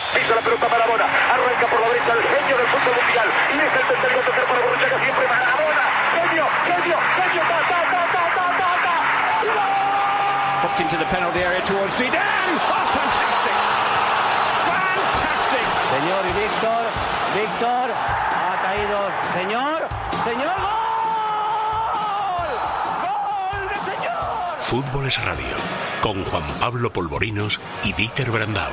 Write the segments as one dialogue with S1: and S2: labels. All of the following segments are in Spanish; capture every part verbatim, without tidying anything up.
S1: pisa la pelota Maradona, arranca por la derecha el genio del fútbol mundial, y es el tercero tercer para Borruchaga, siempre Maradona, genio, genio, genio, ta, ta, ta, ta, ta, ta, ta.
S2: Popped into the penalty area towards Zidane. Oh, fantastic! Fantastic!
S3: Señor y Víctor, Víctor, ha caído, señor, señor, gol, gol de señor.
S4: Fútbol es radio, con Juan Pablo Polvorinos y Dieter Brandau.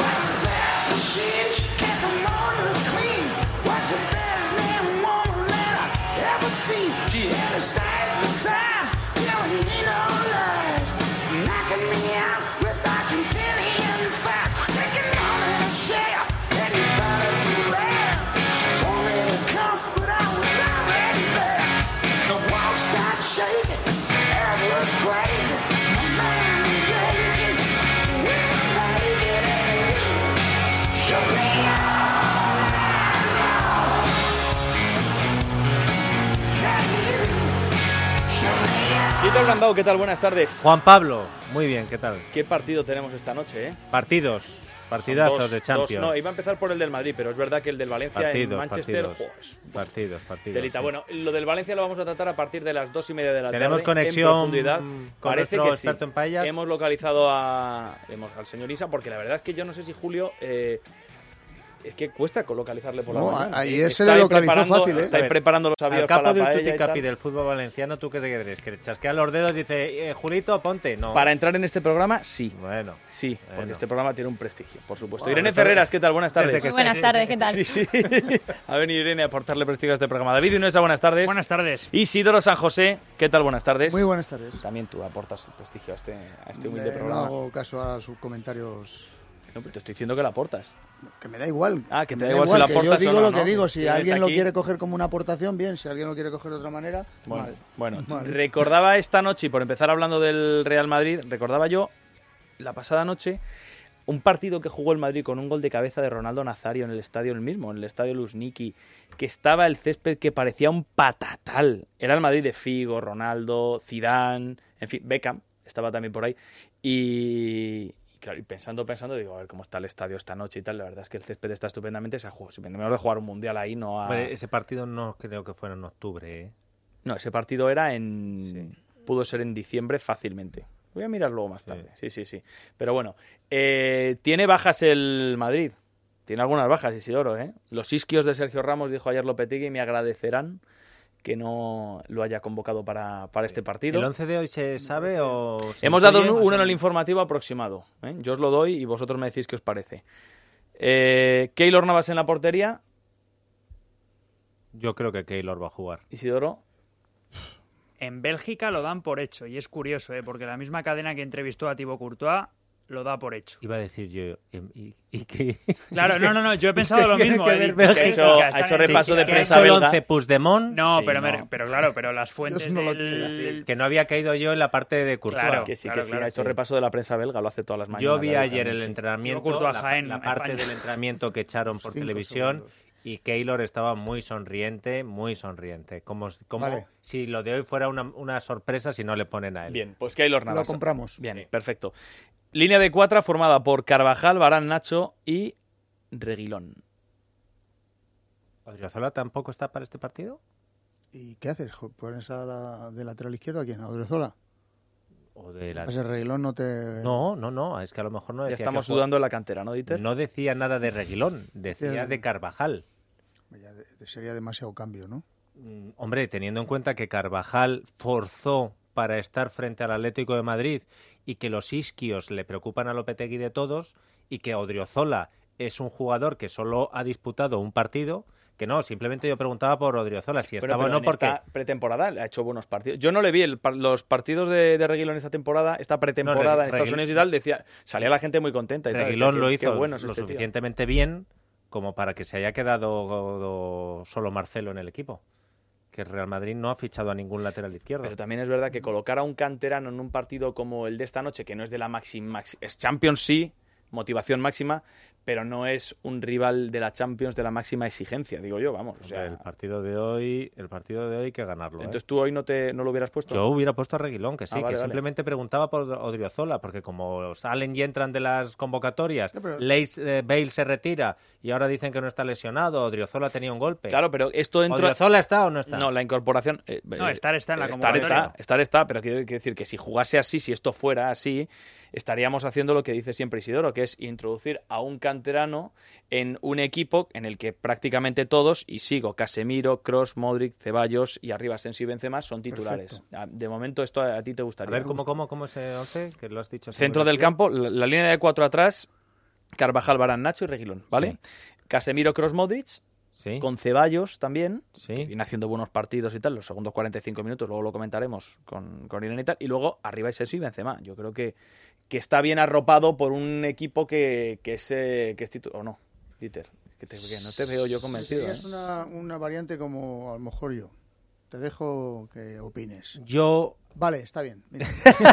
S5: Dieter Brandau, ¿qué tal? Buenas tardes.
S6: Juan Pablo, muy bien, ¿qué tal?
S5: ¿Qué partido tenemos esta noche, eh?
S6: Partidos, partidazos
S5: dos,
S6: de Champions.
S5: Dos, no, iba a empezar por el del Madrid, pero es verdad que el del Valencia
S6: partidos,
S5: en Manchester...
S6: Partidos,
S5: oh,
S6: partidos, partidos.
S5: Telita.
S6: Sí.
S5: Bueno, lo del Valencia lo vamos a tratar a partir de las dos y media de la
S6: Tenemos
S5: tarde.
S6: conexión
S5: en profundidad.
S6: con
S5: Parece
S6: nuestro
S5: que
S6: experto
S5: sí.
S6: en paellas.
S5: Hemos localizado a, hemos, al señor Isa, porque la verdad es que yo no sé si Julio... Eh, es que cuesta localizarle por la
S7: no,
S5: mañana.
S7: Ayer se le localizó fácil, ¿eh?
S5: Estáis preparando los avíos
S6: Al capo
S5: para
S6: del
S5: la paella
S6: tutti
S5: y tal.
S6: capi del fútbol valenciano, ¿tú qué te crees? Que chasquea los dedos y dice, eh, Julito, ponte. No.
S5: Para entrar en este programa, sí.
S6: Bueno.
S5: Sí,
S6: bueno.
S5: porque este programa tiene un prestigio, por supuesto.
S6: Bueno,
S5: Irene
S6: entonces,
S5: Ferreras, ¿qué tal? Buenas tardes.
S6: que
S8: Buenas tardes, ¿qué tal?
S5: Sí, sí. Ha venido Irene a aportarle prestigio a este programa. David Inesa, buenas tardes.
S9: Buenas tardes.
S5: Isidoro San José, ¿qué tal? Buenas tardes.
S7: Muy buenas tardes.
S5: También tú aportas el prestigio a este, a este humilde
S7: Eh,
S5: programa.
S7: No hago caso a sus comentarios.
S5: No, pero te estoy diciendo que la aportas.
S7: Que me da igual.
S5: Ah, que te
S7: me
S5: da igual si la
S7: que
S5: aportas
S7: Yo digo
S5: o no,
S7: lo que
S5: ¿no?
S7: digo. Si
S5: Tienes
S7: alguien lo
S5: aquí-
S7: quiere coger como una aportación, bien. Si alguien lo quiere coger de otra manera,
S5: Bueno,
S7: mal.
S5: bueno.
S7: Mal.
S5: recordaba esta noche, y por empezar hablando del Real Madrid, recordaba yo la pasada noche un partido que jugó el Madrid con un gol de cabeza de Ronaldo Nazario en el estadio el mismo, en el estadio Luzhniki, que estaba el césped que parecía un patatal. Era el Madrid de Figo, Ronaldo, Zidane, en fin, Beckham estaba también por ahí. Y... Y claro, y pensando, pensando, digo, a ver cómo está el estadio esta noche y tal. La verdad es que el césped está estupendamente. Se ha jugado, mejor de jugar un mundial ahí, no a...
S6: Hombre, ese partido no creo que fuera en octubre, ¿eh?
S5: No, ese partido era en...
S6: Sí.
S5: Pudo ser en diciembre fácilmente. Voy a mirar luego más tarde. Sí, sí, sí. sí. Pero bueno, eh, tiene bajas el Madrid. Tiene algunas bajas, Isidoro, ¿eh? Los isquios de Sergio Ramos, dijo ayer Lopetegui, me agradecerán que no lo haya convocado para, para este partido.
S6: ¿El once de hoy se sabe o...? se
S5: Hemos dado
S6: intuye?
S5: uno en el informativo aproximado, ¿eh? Yo os lo doy y vosotros me decís qué os parece. Eh, Keylor Navas en la portería.
S6: Yo creo que Keylor va a jugar.
S5: Isidoro.
S9: En Bélgica lo dan por hecho, y es curioso, ¿eh? Porque la misma cadena que entrevistó a Thibaut Courtois lo da por hecho.
S6: Iba a decir yo, ¿y, y qué?
S9: Claro, no, no, no, yo he pensado lo mismo.
S6: que
S9: he
S6: ver
S9: dicho,
S6: Bélgica?
S5: Ha hecho,
S9: están
S5: ha hecho
S9: en-
S5: repaso de
S6: ¿Que ha
S5: prensa
S6: hecho el
S5: belga.
S6: once Puigdemont?
S9: No,
S5: Sí,
S9: pero,
S5: no.
S9: me- pero claro, pero las fuentes
S7: Yo no lo
S9: del...
S6: Que no había caído yo en la parte de Courtois.
S9: Claro.
S5: Que sí,
S9: Claro,
S5: que sí,
S9: claro,
S5: ha hecho
S9: sí.
S5: repaso de la prensa belga, lo hace todas las mañanas.
S6: Yo vi
S5: David,
S6: ayer
S5: también,
S6: el
S5: sí.
S6: entrenamiento,
S9: Yo Courtois
S6: la,
S9: Jaén,
S6: la parte
S9: España.
S6: del entrenamiento que echaron por
S7: Cinco
S6: televisión
S7: segundos.
S6: y Keylor estaba muy sonriente, muy sonriente. Como, como
S7: Vale.
S6: si lo de hoy fuera una, una sorpresa si no le ponen a él.
S5: Bien, pues Keylor
S7: Lo
S5: Navas.
S7: compramos.
S5: Bien,
S6: Sí.
S5: perfecto. Línea de cuatro formada por Carvajal, Varane, Nacho y Reguilón.
S6: ¿Odriozola tampoco está para este partido?
S7: ¿Y qué haces? Jo, ¿Pones a la, de lateral izquierdo a quién? ¿A Odriozola?
S6: O de la...
S7: Ese Reguilón no te...
S6: No, no, no, es que a lo mejor no
S5: Ya
S6: decía
S5: estamos
S6: que
S5: dudando en la cantera, ¿no, Dieter?
S6: No decía nada de Reguilón, decía
S7: Sí.
S6: de Carvajal.
S7: Ya de- de- sería demasiado cambio, ¿no?
S6: Mm, Hombre, teniendo en cuenta que Carvajal forzó para estar frente al Atlético de Madrid y que los isquios le preocupan a Lopetegui de todos y que Odriozola es un jugador que solo ha disputado un partido, que no, simplemente yo preguntaba por Odriozola si
S5: Pero,
S6: estaba
S5: pero
S6: o no
S5: en
S6: porque...
S5: esta pretemporada le ha hecho buenos partidos. Yo no le vi el par- los partidos de, de Reguilón esta temporada, esta pretemporada
S6: No, Re-
S5: en Estados
S6: Reguilón-
S5: Unidos y tal, decía, salía la gente muy contenta y tal.
S6: Reguilón
S5: decía,
S6: lo
S5: qué-
S6: hizo
S5: qué bueno es
S6: lo
S5: este tío.
S6: suficientemente bien como para que se haya quedado solo Marcelo en el equipo. Que el Real Madrid no ha fichado a ningún lateral izquierdo.
S5: Pero también es verdad que colocar a un canterano en un partido como el de esta noche, que no es de la máxima, es Champions sí, motivación máxima, pero no es un rival de la Champions de la máxima exigencia, digo yo, vamos. O sea,
S6: el partido de hoy, el partido de hoy hay que ganarlo.
S5: Entonces
S6: ¿eh?
S5: tú hoy no te no lo hubieras puesto.
S6: Yo hubiera puesto a Reguilón, que sí,
S5: Ah, vale,
S6: que
S5: vale.
S6: simplemente preguntaba por Odriozola, porque como salen y entran de las convocatorias,
S7: Sí, pero-
S6: Leis, eh, Bale se retira y ahora dicen que no está lesionado, Odriozola tenía un golpe.
S5: Claro, pero esto entra...
S6: ¿Odriozola está o no está?
S5: No, la incorporación... eh,
S9: No,
S5: eh,
S9: estar está en la
S5: estar
S9: convocatoria.
S5: está, estar está, pero quiero, quiero decir que si jugase así, si esto fuera así, estaríamos haciendo lo que dice siempre Isidoro, que es introducir a un canterano en un equipo en el que prácticamente todos, y sigo, Casemiro, Kroos, Modric, Ceballos y arriba Asensio y Benzema son titulares.
S7: Perfecto.
S5: De momento esto a, a ti te
S6: A
S5: gustaría.
S6: ver, ¿cómo, cómo, cómo ese once? Que lo has dicho. así
S5: Centro
S6: muy
S5: del
S6: rápido.
S5: campo, la, la línea de cuatro atrás, Carvajal, Varane, Nacho y Reguilón, ¿vale?
S6: Sí.
S5: Casemiro, Kroos, Modric,
S6: Sí,
S5: con Ceballos también,
S6: sí.
S5: que viene haciendo buenos partidos y tal, los segundos cuarenta y cinco minutos, luego lo comentaremos con, con Irene y tal, y luego arriba Asensio y Benzema. Yo creo que, que está bien arropado por un equipo que, que es, eh, que es titular, o no, Dieter, que, te- que no te veo yo convencido.
S7: Sí,
S5: ¿eh?
S7: es una, una variante como a lo mejor yo. Te dejo que opines.
S6: Yo,
S7: Vale, está bien. Mira.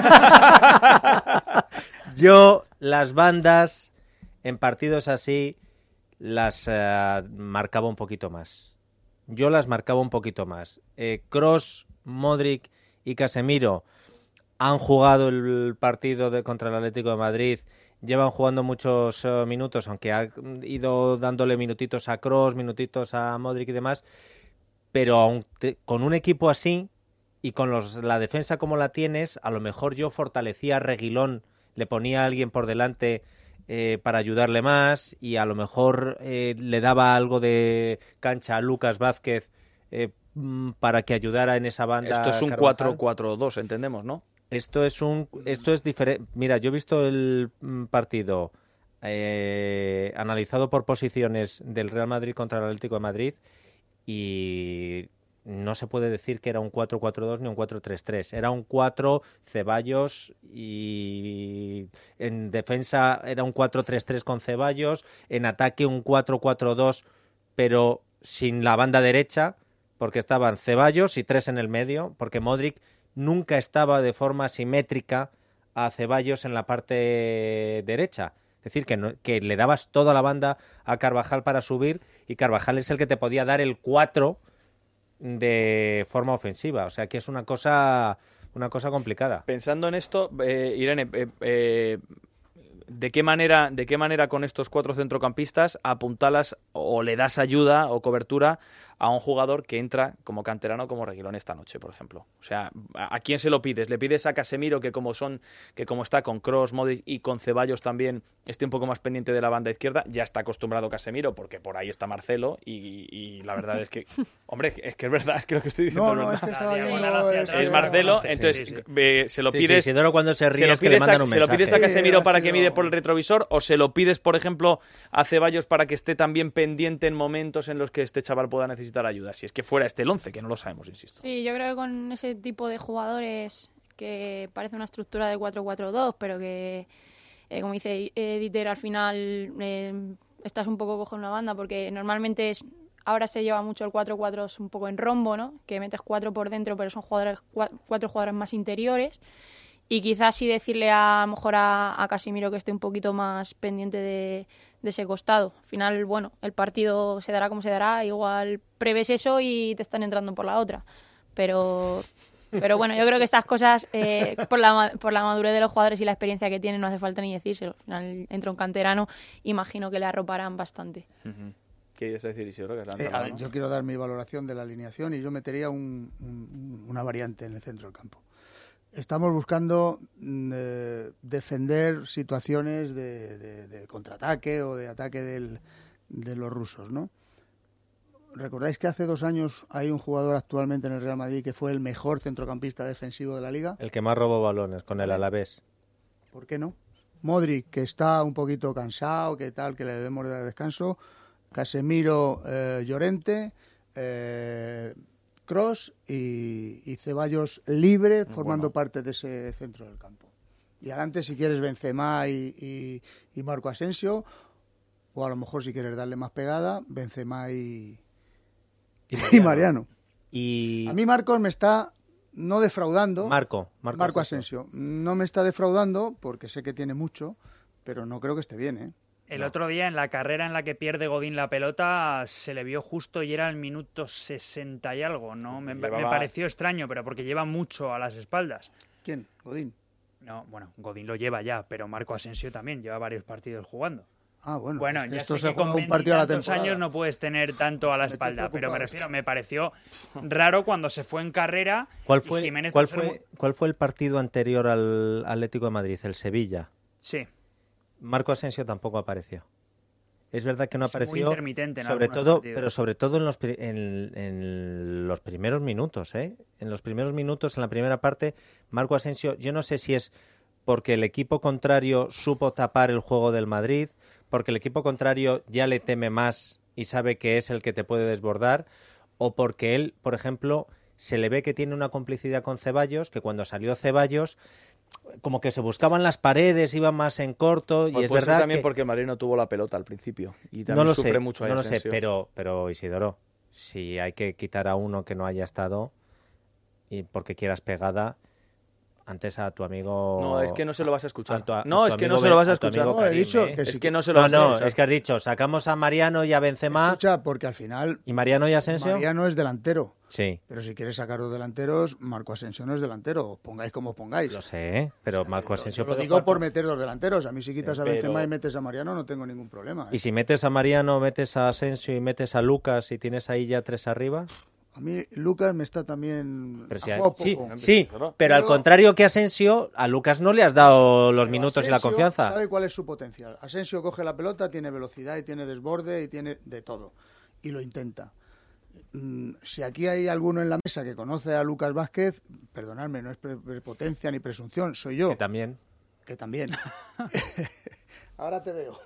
S6: yo las bandas en partidos así las eh, marcaba un poquito más. Yo las marcaba un poquito más. Eh, Kroos, Modric y Casemiro han jugado el partido de, contra el Atlético de Madrid, llevan jugando muchos eh, minutos, aunque ha ido dándole minutitos a Kroos, minutitos a Modric y demás, pero aun te- con un equipo así y con los, la defensa como la tienes, a lo mejor yo fortalecía a Reguilón, le ponía a alguien por delante eh, para ayudarle más y a lo mejor eh, le daba algo de cancha a Lucas Vázquez eh, mm, para que ayudara en esa banda.
S5: Esto es un
S6: Carvajal.
S5: cuatro cuatro dos, entendemos, ¿no?
S6: Esto es un, esto es diferente. Mira, yo he visto el mm, partido eh, analizado por posiciones del Real Madrid contra el Atlético de Madrid y no se puede decir que era un cuatro cuatro dos ni un cuatro tres tres. Era un cuatro Ceballos y en defensa era un cuatro tres tres con Ceballos, en ataque un cuatro cuatro dos pero sin la banda derecha porque estaban Ceballos y tres en el medio, porque Modric nunca estaba de forma simétrica a Ceballos en la parte derecha. Es decir, que, no, que le dabas toda la banda a Carvajal para subir y Carvajal es el que te podía dar el cuatro de forma ofensiva. O sea, que es una cosa, una cosa complicada.
S5: Pensando en esto, eh, Irene, eh, eh, ¿de qué manera, de qué manera con estos cuatro centrocampistas apuntalas o le das ayuda o cobertura a un jugador que entra como canterano como Reguilón esta noche, por ejemplo? O sea, ¿a quién se lo pides? ¿Le pides a Casemiro que como son, que como está con Kroos, Modric y con Ceballos también esté un poco más pendiente de la banda izquierda? Ya está acostumbrado Casemiro porque por ahí está Marcelo y, y la verdad es que, hombre, es que es verdad, es que lo que estoy diciendo
S7: No, no,
S5: es
S7: es que
S5: verdad.
S7: estaba
S9: diagonal
S7: viendo...
S9: hacia
S7: es-
S9: atrás.
S5: Es Marcelo,
S9: Sí,
S5: entonces
S9: sí, sí.
S5: eh, se lo
S6: Sí, sí,
S5: pides...
S6: Isidoro cuando se
S5: ¿Se
S6: ríe
S5: lo,
S6: es que le
S5: pides
S6: mandan
S5: a,
S6: un
S5: ¿Se lo
S6: mensaje.
S5: pides a
S7: Sí,
S5: Casemiro
S7: ha
S5: para que
S7: sido-
S5: mide por el retrovisor o se lo pides, por ejemplo, a Ceballos para que esté también pendiente en momentos en los que este chaval pueda necesitar ayuda? Si es que fuera este el once, que no lo sabemos, insisto.
S8: Sí, yo creo que con ese tipo de jugadores que parece una estructura de cuatro cuatro dos, pero que, eh, como dice eh, Dieter, al final eh, estás un poco cojo en una banda, porque normalmente es, ahora se lleva mucho el cuatro cuatro un poco en rombo, ¿no? Que metes cuatro por dentro, pero son jugadores cua- cuatro jugadores más interiores. Y quizás sí decirle a, a lo mejor a, a Casemiro que esté un poquito más pendiente de, de ese costado. Al final, bueno, el partido se dará como se dará, igual prevés eso y te están entrando por la otra. Pero, pero bueno, yo creo que estas cosas, eh, por, la, ma- por la madurez de los jugadores y la experiencia que tienen, no hace falta ni decírselo. Al final entra un canterano, imagino que le arroparán bastante.
S5: Uh-huh. ¿Qué ibas a decir, Isidoro? Que has
S7: Eh,
S5: levantado
S7: a
S5: la
S7: ver,
S5: mano.
S7: yo quiero dar mi valoración de la alineación y yo metería un- un- una variante en el centro del campo. Estamos buscando mm, eh, defender situaciones de, de- de contraataque o de ataque del- de los rusos, ¿no? ¿Recordáis que hace dos años hay un jugador actualmente en el Real Madrid que fue el mejor centrocampista defensivo de la Liga?
S6: El que más robó balones con el Alavés.
S7: ¿Por qué no? Modric, que está un poquito cansado, que tal, que le debemos dar descanso. Casemiro, eh, Llorente, eh, Kroos y, y Ceballos libre, formando
S5: bueno.
S7: parte de ese centro del campo. Y adelante, si quieres, Benzema y, y, y Marco Asensio, o a lo mejor, si quieres darle más pegada, Benzema y, y Mariano.
S6: Y
S7: A mí Marcos me está no defraudando.
S6: Marco, Marco,
S7: Marco
S6: Asensio.
S7: Asensio. No me está defraudando porque sé que tiene mucho, pero no creo que esté bien, ¿eh?
S9: El
S6: No.
S9: otro día, en la carrera en la que pierde Godín la pelota, se le vio justo y era el minuto sesenta y algo, ¿no? Me,
S5: Llevaba-
S9: me pareció extraño, pero porque lleva mucho a las espaldas.
S7: ¿Quién? Godín.
S9: No, bueno, Godín lo lleva ya, pero Marco Asensio también lleva varios partidos jugando.
S7: Ah, bueno.
S9: Bueno,
S7: es que
S9: ya
S7: esto
S9: sé
S7: se
S9: que con
S7: juega un partido a la
S9: veintitantos
S7: temporada.
S9: años no puedes tener tanto a la
S7: Me estoy
S9: espalda, pero me
S7: preocupado.
S9: refiero, me pareció raro cuando se fue en carrera.
S6: ¿Cuál
S9: y
S6: fue,
S9: Jiménez
S6: cuál,
S9: por ser
S6: fue,
S9: muy-
S6: ¿Cuál fue el partido anterior al Atlético de Madrid? El Sevilla.
S9: Sí,
S6: Marco Asensio tampoco apareció. Es verdad que no
S9: Es muy
S6: apareció,
S9: intermitente en
S6: sobre
S9: algunos
S6: todo,
S9: partidos.
S6: pero sobre todo en los, pri- en, en los primeros minutos, ¿eh? En los primeros minutos, en la primera parte, Marco Asensio, yo no sé si es porque el equipo contrario supo tapar el juego del Madrid, porque el equipo contrario ya le teme más y sabe que es el que te puede desbordar, o porque él, por ejemplo, se le ve que tiene una complicidad con Ceballos, que cuando salió Ceballos, como que se buscaban las paredes, iban más en corto, y
S5: Pues
S6: es
S5: puede ser
S6: verdad
S5: también
S6: que...
S5: porque el Madrid no tuvo la pelota al principio. Y también
S6: No lo
S5: sufre
S6: sé,
S5: mucho ahí
S6: no lo sé,
S5: Asensio.
S6: pero, pero Isidoro, si hay que quitar a uno que no haya estado y porque quieras pegada, antes a tu amigo...
S5: No, es que no se lo vas a escuchar.
S6: a tu- a
S5: no,
S6: tu
S5: es que
S6: amigo
S5: no se lo vas a
S6: Ben- a tu
S5: escuchar.
S6: amigo
S7: No, he
S6: Karim,
S7: dicho
S6: ¿eh?
S7: que
S5: Es
S7: sí
S5: que no se lo
S6: No,
S5: vas a
S6: no,
S5: escuchar.
S6: es que has dicho, sacamos a Mariano y a Benzema,
S7: Escucha, porque al final
S6: y Mariano y Asensio.
S7: Mariano es delantero.
S6: Sí,
S7: Pero si quieres sacar dos delanteros, Marco Asensio no es delantero. Os pongáis como os pongáis.
S6: lo sé, pero Marco Asensio
S7: Yo lo
S6: puede
S7: digo
S6: jugar
S7: por
S6: por-
S7: meter dos delanteros. A mí si quitas a
S5: Pero-
S7: Benzema y metes a Mariano no tengo ningún problema. ¿eh?
S6: Y si metes a Mariano, metes a Asensio y metes a Lucas y tienes ahí ya tres arriba...
S7: A mí Lucas me está también...
S6: Pero
S7: ha
S6: si hay-
S7: jugado
S6: sí,
S7: poco.
S6: sí,
S5: Pero-
S6: pero al contrario que Asensio, a Lucas no le has dado los
S7: Pero
S6: minutos y la
S7: Asensio
S6: confianza.
S7: sabe cuál es su potencial. Asensio coge la pelota, tiene velocidad y tiene desborde y tiene de todo. Y lo intenta. Mm, Si aquí hay alguno en la mesa que conoce a Lucas Vázquez, perdonadme, no es pre- prepotencia ni presunción, soy yo.
S6: Que también.
S7: Que también. Ahora te veo.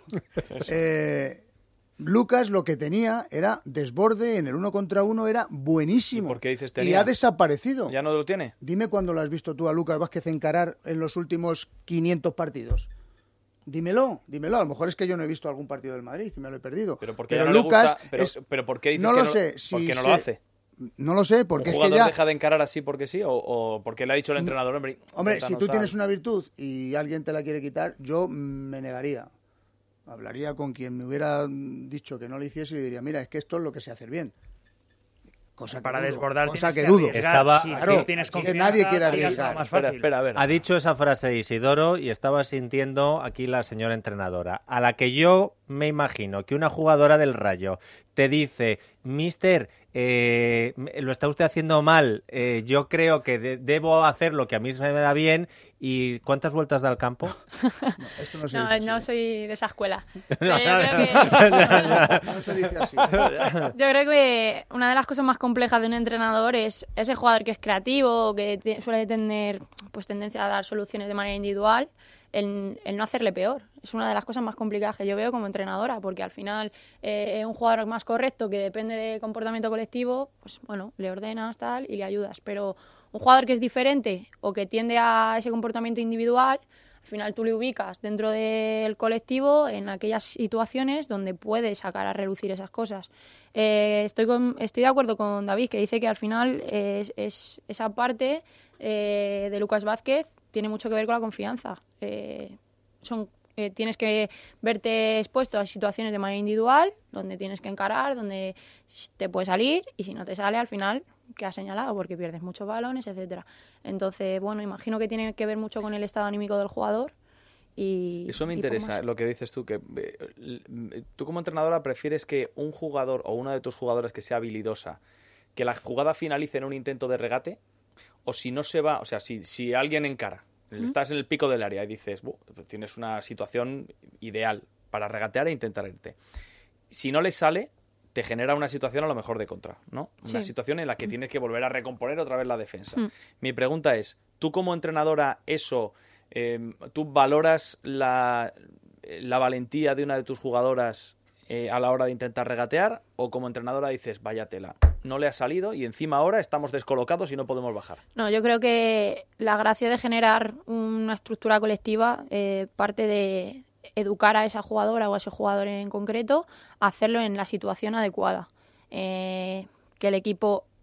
S7: Eh, Lucas lo que tenía era desborde, en el uno contra uno era buenísimo.
S5: ¿Y por qué dices
S7: Y
S5: tenía?
S7: ha desaparecido.
S5: ¿Ya no lo tiene?
S7: Dime cuándo lo has visto tú a Lucas Vázquez encarar en los últimos quinientos partidos. Dímelo, dímelo. A lo mejor es que yo no he visto algún partido del Madrid y me lo he perdido.
S5: Pero porque ya no le
S7: Lucas
S5: gusta, pero,
S7: es-
S5: pero ¿por qué dices
S7: no
S5: que
S7: lo
S5: no,
S7: sé. si
S5: ¿por qué no
S7: se-
S5: lo hace?
S7: No lo sé, porque
S5: ¿Un
S7: es que
S5: jugador
S7: ya...
S5: deja de encarar así porque sí? ¿O, o porque le ha dicho el entrenador? Hombre,
S7: Hombre,
S5: intenta
S7: si
S5: no
S7: tú
S5: tal"?
S7: tienes una virtud y alguien te la quiere quitar, yo me negaría. Hablaría con quien me hubiera dicho que no lo hiciese y le diría, mira, es que esto es lo que sé hacer bien. Cosa que
S9: Para
S7: dudo,
S9: desbordar
S7: cosa
S9: tienes
S7: que
S9: que
S7: dudo.
S9: arriesgar.
S6: Estaba-
S9: Si
S7: Claro,
S9: tú tienes
S7: que
S9: confianza,
S7: nadie quiere
S9: tiras
S7: arriesgar.
S9: algo más
S5: Espera,
S9: fácil.
S5: espera, a ver.
S6: Ha dicho esa frase Isidoro y estaba sintiendo aquí la señora entrenadora, a la que yo me imagino que una jugadora del Rayo te dice, mister, eh, lo está usted haciendo mal, eh, yo creo que de- debo hacer lo que a mí se me da bien, y ¿cuántas vueltas da al campo?
S7: No, eso no se
S8: No,
S7: dice
S8: no
S7: así.
S8: soy de esa escuela. Pero yo, creo que,
S7: No se dice así.
S8: yo creo que una de las cosas más complejas de un entrenador es ese jugador que es creativo, que te- suele tener pues tendencia a dar soluciones de manera individual, el, el no hacerle peor. Es una de las cosas más complicadas que yo veo como entrenadora, porque al final eh, es un jugador más correcto que depende de comportamiento colectivo, pues bueno, le ordenas tal y le ayudas. Pero un jugador que es diferente o que tiende a ese comportamiento individual, al final tú le ubicas dentro del colectivo en aquellas situaciones donde puede sacar a relucir esas cosas. Eh, estoy, con, estoy de acuerdo con David, que dice que al final es, es esa parte eh, de Lucas Vázquez tiene mucho que ver con la confianza. Eh, son, eh, tienes que verte expuesto a situaciones de manera individual, donde tienes que encarar, donde te puede salir, y si no te sale, al final quedas señalado porque pierdes muchos balones, etcétera. Entonces, bueno, imagino que tiene que ver mucho con el estado anímico del jugador. Y,
S5: Eso me
S8: y poco
S5: interesa,
S8: más.
S5: lo que dices tú, que eh, l- tú como entrenadora prefieres que un jugador o una de tus jugadoras que sea habilidosa, que la jugada finalice en un intento de regate, o si no se va, o sea, si, si alguien encara, estás en el pico del área y dices, "Buh, tienes una situación ideal para regatear e intentar irte. Si no le sale, te genera una situación a lo mejor de contra, ¿no? Una
S8: Sí.
S5: situación en la que tienes que volver a recomponer otra vez la defensa.
S8: Mm.
S5: Mi pregunta es, ¿tú como entrenadora eso, eh, tú valoras la, la valentía de una de tus jugadoras eh, a la hora de intentar regatear, o como entrenadora dices, vaya tela, no le ha salido y encima ahora estamos descolocados y no podemos bajar?
S8: No, yo creo que la gracia de generar una estructura colectiva eh, parte de educar a esa jugadora o a ese jugador en concreto, hacerlo en la situación adecuada. Eh, que el equipo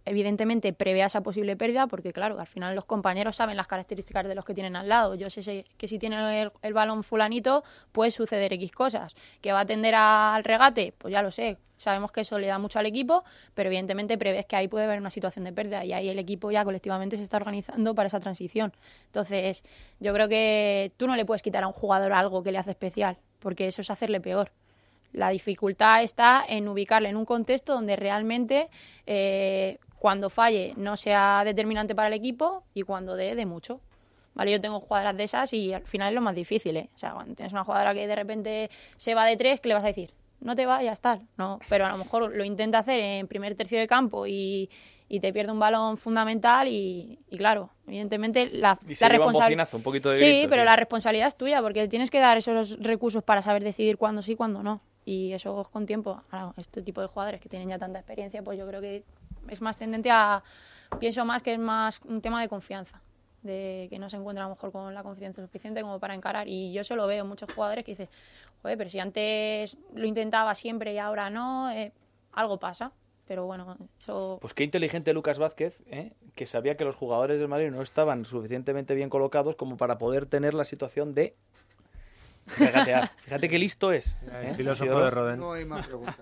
S8: evidentemente prevea esa posible pérdida, porque claro, al final los compañeros saben las características de los que tienen al lado. Yo sé que si tiene el, el balón fulanito, puede suceder X cosas. ¿Que va a tender a, al regate? Pues ya lo sé. Sabemos que eso le da mucho al equipo, pero evidentemente prevés que ahí puede haber una situación de pérdida y ahí el equipo ya colectivamente se está organizando para esa transición. Entonces, yo creo que tú no le puedes quitar a un jugador algo que le hace especial, porque eso es hacerle peor. La dificultad está en ubicarle en un contexto donde realmente eh, cuando falle no sea determinante para el equipo y cuando dé, de mucho. Vale, yo tengo jugadoras de esas y al final es lo más difícil, ¿eh? O sea, cuando tienes una jugadora que de repente se va de tres, ¿qué le vas a decir? No te vayas, tal. No, pero a lo mejor lo intenta hacer en primer tercio de campo y, y te pierde un balón fundamental y, y claro, evidentemente la,
S5: y se
S8: la
S5: lleva
S8: responsabilidad...
S5: un poquito de
S8: sí,
S5: grito,
S8: pero
S5: sí.
S8: la responsabilidad es tuya porque tienes que dar esos recursos para saber decidir cuándo sí y cuándo no. Y eso es con tiempo. Ahora, este tipo de jugadores que tienen ya tanta experiencia, pues yo creo que es más tendente a... Pienso más que es más un tema de confianza, de que no se encuentra a lo mejor con la confianza suficiente como para encarar. Y yo se lo veo, muchos jugadores que dicen, joder, pero si antes lo intentaba siempre y ahora no, eh, algo pasa. Pero bueno, eso...
S5: Pues qué inteligente Lucas Vázquez, ¿eh? Que sabía que los jugadores del Madrid no estaban suficientemente bien colocados como para poder tener la situación de regatear. Fíjate qué listo es. ¿eh?
S6: El filósofo de Rodén.
S7: No hay más preguntas.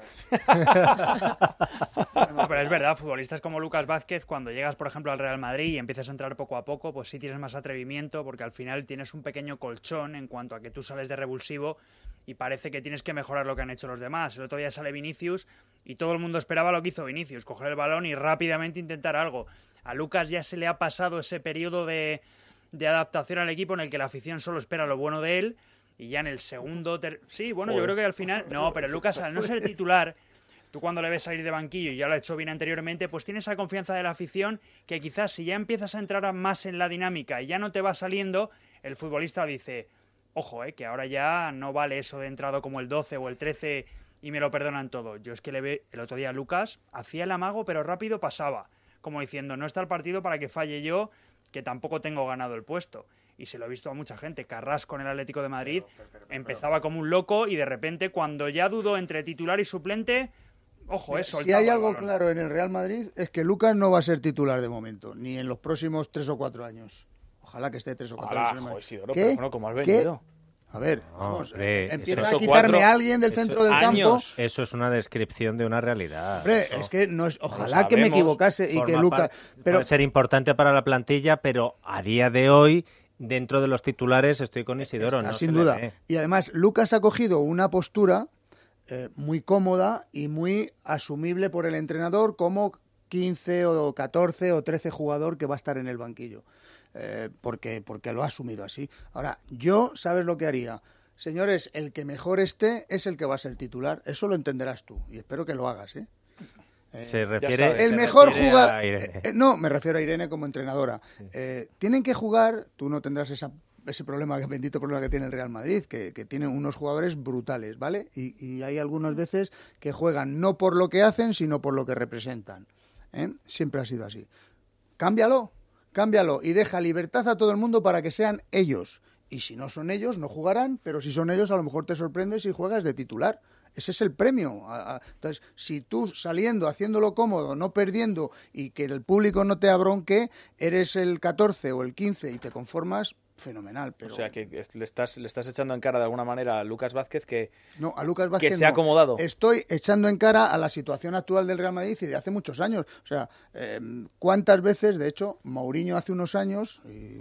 S9: No, pero es verdad, futbolistas como Lucas Vázquez, cuando llegas, por ejemplo, al Real Madrid y empiezas a entrar poco a poco, pues sí tienes más atrevimiento, porque al final tienes un pequeño colchón en cuanto a que tú sales de revulsivo y parece que tienes que mejorar lo que han hecho los demás. El otro día sale Vinicius y todo el mundo esperaba lo que hizo Vinicius, coger el balón y rápidamente intentar algo. A Lucas ya se le ha pasado ese periodo de, de adaptación al equipo en el que la afición solo espera lo bueno de él. Y ya en el segundo... Ter... Sí, bueno, Joder. Yo creo que al final... No, pero Lucas, al no ser titular, tú cuando le ves salir de banquillo, y ya lo ha hecho bien anteriormente, pues tienes esa confianza de la afición que quizás si ya empiezas a entrar más en la dinámica y ya no te va saliendo, el futbolista dice, ojo, eh, que ahora ya no vale eso de entrado como el doce o el trece y me lo perdonan todo. Yo es que le ve el otro día a Lucas, hacía el amago, pero rápido pasaba, como diciendo, no está el partido para que falle yo, que tampoco tengo ganado el puesto. Y se lo he visto a mucha gente. Carrasco en el Atlético de Madrid pero, pero, pero, empezaba como un loco y de repente cuando ya dudó entre titular y suplente, ojo, eso.
S7: Si hay algo claro en el Real Madrid es que Lucas no va a ser titular de momento, ni en los próximos tres o cuatro años. Ojalá que esté tres o cuatro
S5: Ojalá,
S7: años.
S5: Joder, Isidoro,
S7: ¿Qué?
S5: pero bueno, ¿cómo has venido?
S7: A ver,
S6: no,
S7: vamos,
S6: hombre,
S7: empieza
S6: eso,
S7: a quitarme
S5: cuatro,
S7: a alguien del centro del
S5: años.
S7: campo.
S6: Eso es una descripción de una realidad.
S7: Hombre,
S6: eso.
S7: es que no es, ojalá que me equivocase y que Lucas...
S6: Pero... Puede ser importante para la plantilla, pero a día de hoy, dentro de los titulares, estoy con Isidoro.
S7: Está,
S6: no
S7: sin
S6: se
S7: duda.
S6: Le ve.
S7: Y además, Lucas ha cogido una postura eh, muy cómoda y muy asumible por el entrenador como quince o catorce o trece jugador que va a estar en el banquillo. Eh, porque, porque lo ha asumido así. Ahora, yo, ¿sabes lo que haría? Señores, el que mejor esté es el que va a ser titular. Eso lo entenderás tú y espero que lo hagas, ¿eh? Eh,
S6: se refiere
S7: sabes, el
S6: se
S7: mejor
S6: refiere
S7: jugador
S6: a Irene.
S7: eh, no, me refiero a Irene como entrenadora. Sí. Eh, tienen que jugar, tú no tendrás esa, ese problema, que bendito problema que tiene el Real Madrid, que, que tiene unos jugadores brutales, ¿vale? Y, y hay algunas veces que juegan no por lo que hacen, sino por lo que representan, ¿eh? Siempre ha sido así. Cámbialo, cámbialo y deja libertad a todo el mundo para que sean ellos. Y si no son ellos, no jugarán, pero si son ellos, a lo mejor te sorprendes y juegas de titular. Ese es el premio. Entonces, si tú saliendo, haciéndolo cómodo, no perdiendo y que el público no te abronque, eres el catorce o el quince y te conformas, fenomenal. Pero...
S5: O sea, que le estás, le estás echando en cara de alguna manera a Lucas Vázquez que,
S7: no, a Lucas Vázquez
S5: que se ha
S7: no.
S5: acomodado.
S7: Estoy echando en cara a la situación actual del Real Madrid y de hace muchos años. O sea, eh, ¿cuántas veces, de hecho, Mourinho hace unos años... Y...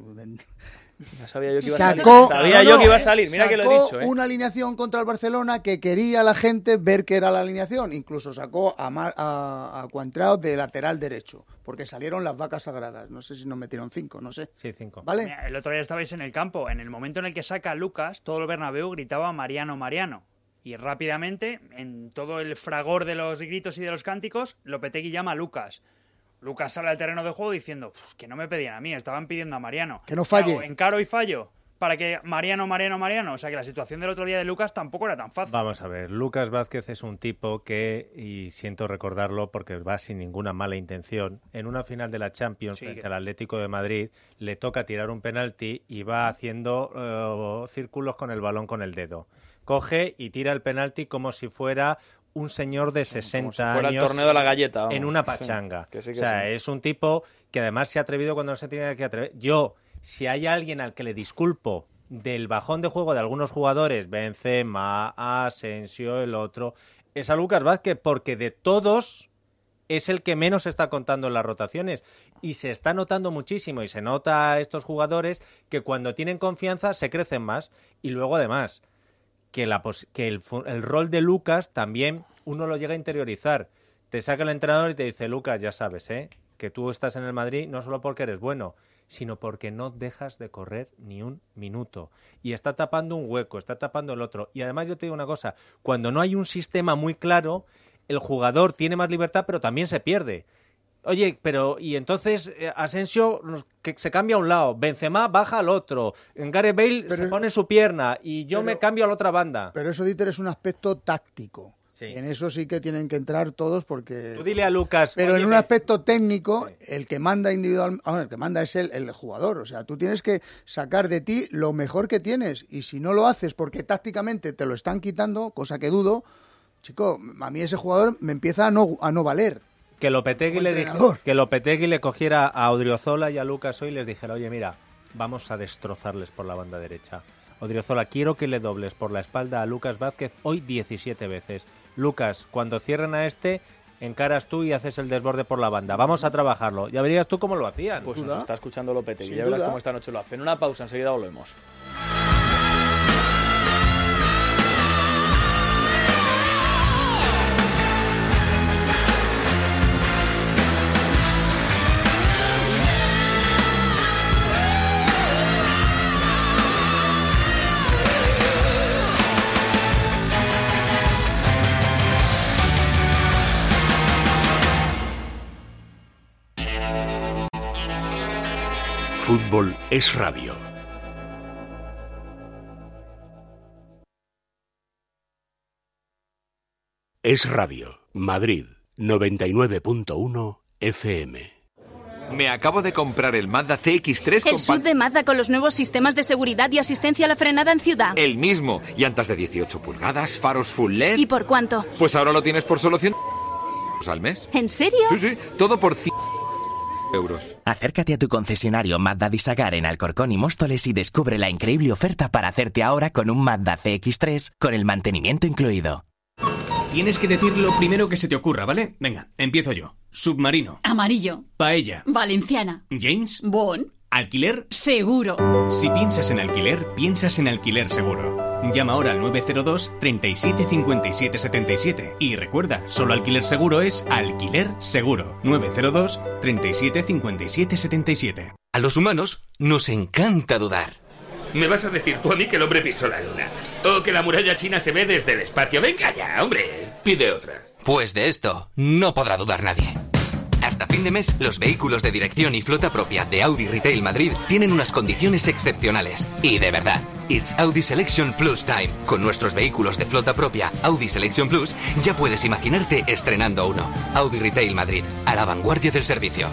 S5: Ya sabía yo que iba
S7: sacó,
S5: a salir. Sabía
S7: no,
S5: yo
S7: no,
S5: que iba a salir, mira que lo he dicho. ¿eh?
S7: Una alineación contra el Barcelona que quería la gente ver que era la alineación. Incluso sacó a, Mar, a, a Cuantrao de lateral derecho, porque salieron las vacas sagradas. No sé si nos metieron cinco, no sé.
S6: Sí, cinco.
S7: ¿Vale?
S9: Mira, el otro día estabais en el campo. En el momento en el que saca a Lucas, todo el Bernabéu gritaba Mariano, Mariano. Y rápidamente, en todo el fragor de los gritos y de los cánticos, Lopetegui llama a Lucas. Lucas sale al terreno de juego diciendo que no me pedían a mí, estaban pidiendo a Mariano.
S7: Que no falle.
S9: Claro, encaro y fallo para que Mariano, Mariano, Mariano. O sea que la situación del otro día de Lucas tampoco era tan fácil.
S6: Vamos a ver, Lucas Vázquez es un tipo que, y siento recordarlo porque va sin ninguna mala intención, en una final de la Champions sí, frente que... al Atlético de Madrid le toca tirar un penalti y va haciendo uh, círculos con el balón con el dedo. Coge y tira el penalti como si fuera un señor de sesenta
S5: Como si fuera
S6: años
S5: el torneo de la galleta, vamos.
S6: en una pachanga.
S5: Sí, que sí, que
S6: o sea,
S5: sí.
S6: es un tipo que además se ha atrevido cuando no se tenía que atrever. Yo, si hay alguien al que le disculpo del bajón de juego de algunos jugadores, Benzema, Asensio, el otro, es a Lucas Vázquez, porque de todos es el que menos está contando en las rotaciones y se está notando muchísimo y se nota a estos jugadores que cuando tienen confianza se crecen más y luego además que, la pos- que el, fu- el rol de Lucas también uno lo llega a interiorizar. Te saca el entrenador y te dice, Lucas, ya sabes, ¿eh? que tú estás en el Madrid no solo porque eres bueno, sino porque no dejas de correr ni un minuto. Y está tapando un hueco, está tapando el otro. Y además yo te digo una cosa, cuando no hay un sistema muy claro, el jugador tiene más libertad, pero también se pierde. Oye, pero y entonces eh, Asensio que se cambia a un lado, Benzema baja al otro, Gareth Bale
S7: Pero
S6: se
S7: es-
S6: pone su pierna y yo
S7: pero-
S6: me cambio a la otra banda.
S7: Pero eso, Dieter, es un aspecto táctico.
S6: Sí.
S7: En eso sí que tienen que entrar todos porque...
S6: Tú dile a Lucas...
S7: Pero
S6: oye,
S7: en un
S6: me-
S7: aspecto técnico,
S6: Sí.
S7: el que manda individual, ah, bueno, el que manda es el, el jugador. O sea, tú tienes que sacar de ti lo mejor que tienes. Y si no lo haces porque tácticamente te lo están quitando, cosa que dudo, chico, a mí ese jugador me empieza a no, a no valer.
S6: Que Lopetegui
S7: Como
S6: le dije,
S7: entrenador.
S6: que Lopetegui le cogiera a Odriozola y a Lucas hoy y les dijera, oye, mira, vamos a destrozarles por la banda derecha. Odriozola, quiero que le dobles por la espalda a Lucas Vázquez hoy diecisiete veces. Lucas, cuando cierren a este, encaras tú y haces el desborde por la banda. Vamos a trabajarlo. Ya verías tú cómo lo hacían.
S5: Pues
S7: Sin
S5: nos
S7: duda.
S5: está escuchando Lopetegui.
S7: Sin
S5: Ya verás
S7: duda.
S5: cómo esta noche lo hacen. Una pausa, enseguida volvemos.
S4: Fútbol es radio. Es radio. Madrid noventa y nueve punto uno F M.
S10: Me acabo de comprar el Mazda C X tres
S11: El
S10: con
S11: sub de Mazda con los nuevos sistemas de seguridad y asistencia a la frenada en ciudad.
S10: el mismo. Llantas de dieciocho pulgadas, faros full L E D.
S11: ¿Y por cuánto?
S10: Pues ahora lo tienes por solo cien al mes.
S11: ¿En serio?
S10: Sí, sí, todo por cien euros.
S12: Acércate a tu concesionario Mazda Disagar en Alcorcón y Móstoles y descubre la increíble oferta para hacerte ahora con un Mazda C X tres con el mantenimiento incluido.
S13: Tienes que decir lo primero que se te ocurra, ¿vale? Venga, empiezo yo. Submarino.
S14: Amarillo.
S13: Paella.
S14: Valenciana.
S13: James.
S14: Bond.
S13: Alquiler.
S14: Seguro.
S13: Si piensas en alquiler, piensas en Alquiler Seguro. Llama ahora al nueve cero dos, treinta y siete, cincuenta y siete, setenta y siete. Y recuerda, solo Alquiler Seguro es Alquiler Seguro. nueve cero dos, treinta y siete, cincuenta y siete, setenta y siete.
S15: A los humanos nos encanta dudar.
S16: ¿Me vas a decir tú a mí que el hombre pisó la luna? ¿O que la muralla china se ve desde el espacio? Venga ya, hombre, pide otra.
S15: Pues de esto no podrá dudar nadie. Hasta fin de mes, los vehículos de dirección y flota propia de Audi Retail Madrid tienen unas condiciones excepcionales. Y de verdad, it's Audi Selection Plus Time. Con nuestros vehículos de flota propia Audi Selection Plus, ya puedes imaginarte estrenando uno. Audi Retail Madrid, a la vanguardia del servicio.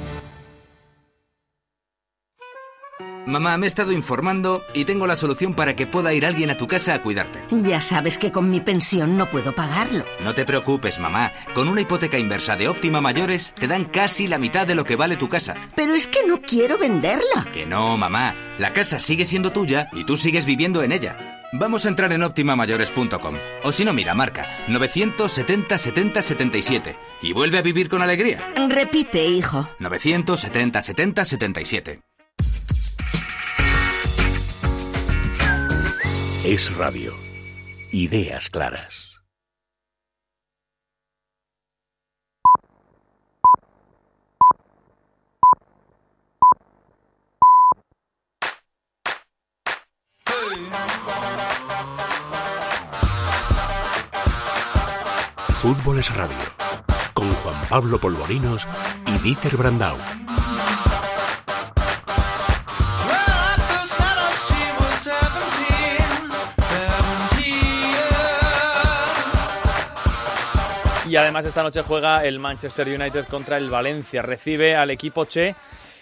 S17: Mamá, me he estado informando y tengo la solución para que pueda ir alguien a tu casa a cuidarte.
S18: Ya sabes que con mi pensión no puedo pagarlo.
S17: No te preocupes, mamá. Con una hipoteca inversa de Óptima Mayores te dan casi la mitad de lo que vale tu casa.
S18: Pero es que no quiero venderla.
S17: Que no, mamá. La casa sigue siendo tuya y tú sigues viviendo en ella. Vamos a entrar en óptima mayores punto com. O si no, mira, marca novecientos setenta, setenta, setenta y siete y vuelve a vivir con alegría.
S18: Repite, hijo.
S17: novecientos setenta, setenta, setenta y siete.
S4: Es radio. Ideas claras. Fútbol es radio. Con Juan Pablo Polvorinos y Dieter Brandau.
S5: Y además esta noche juega el Manchester United contra el Valencia. Recibe al equipo Che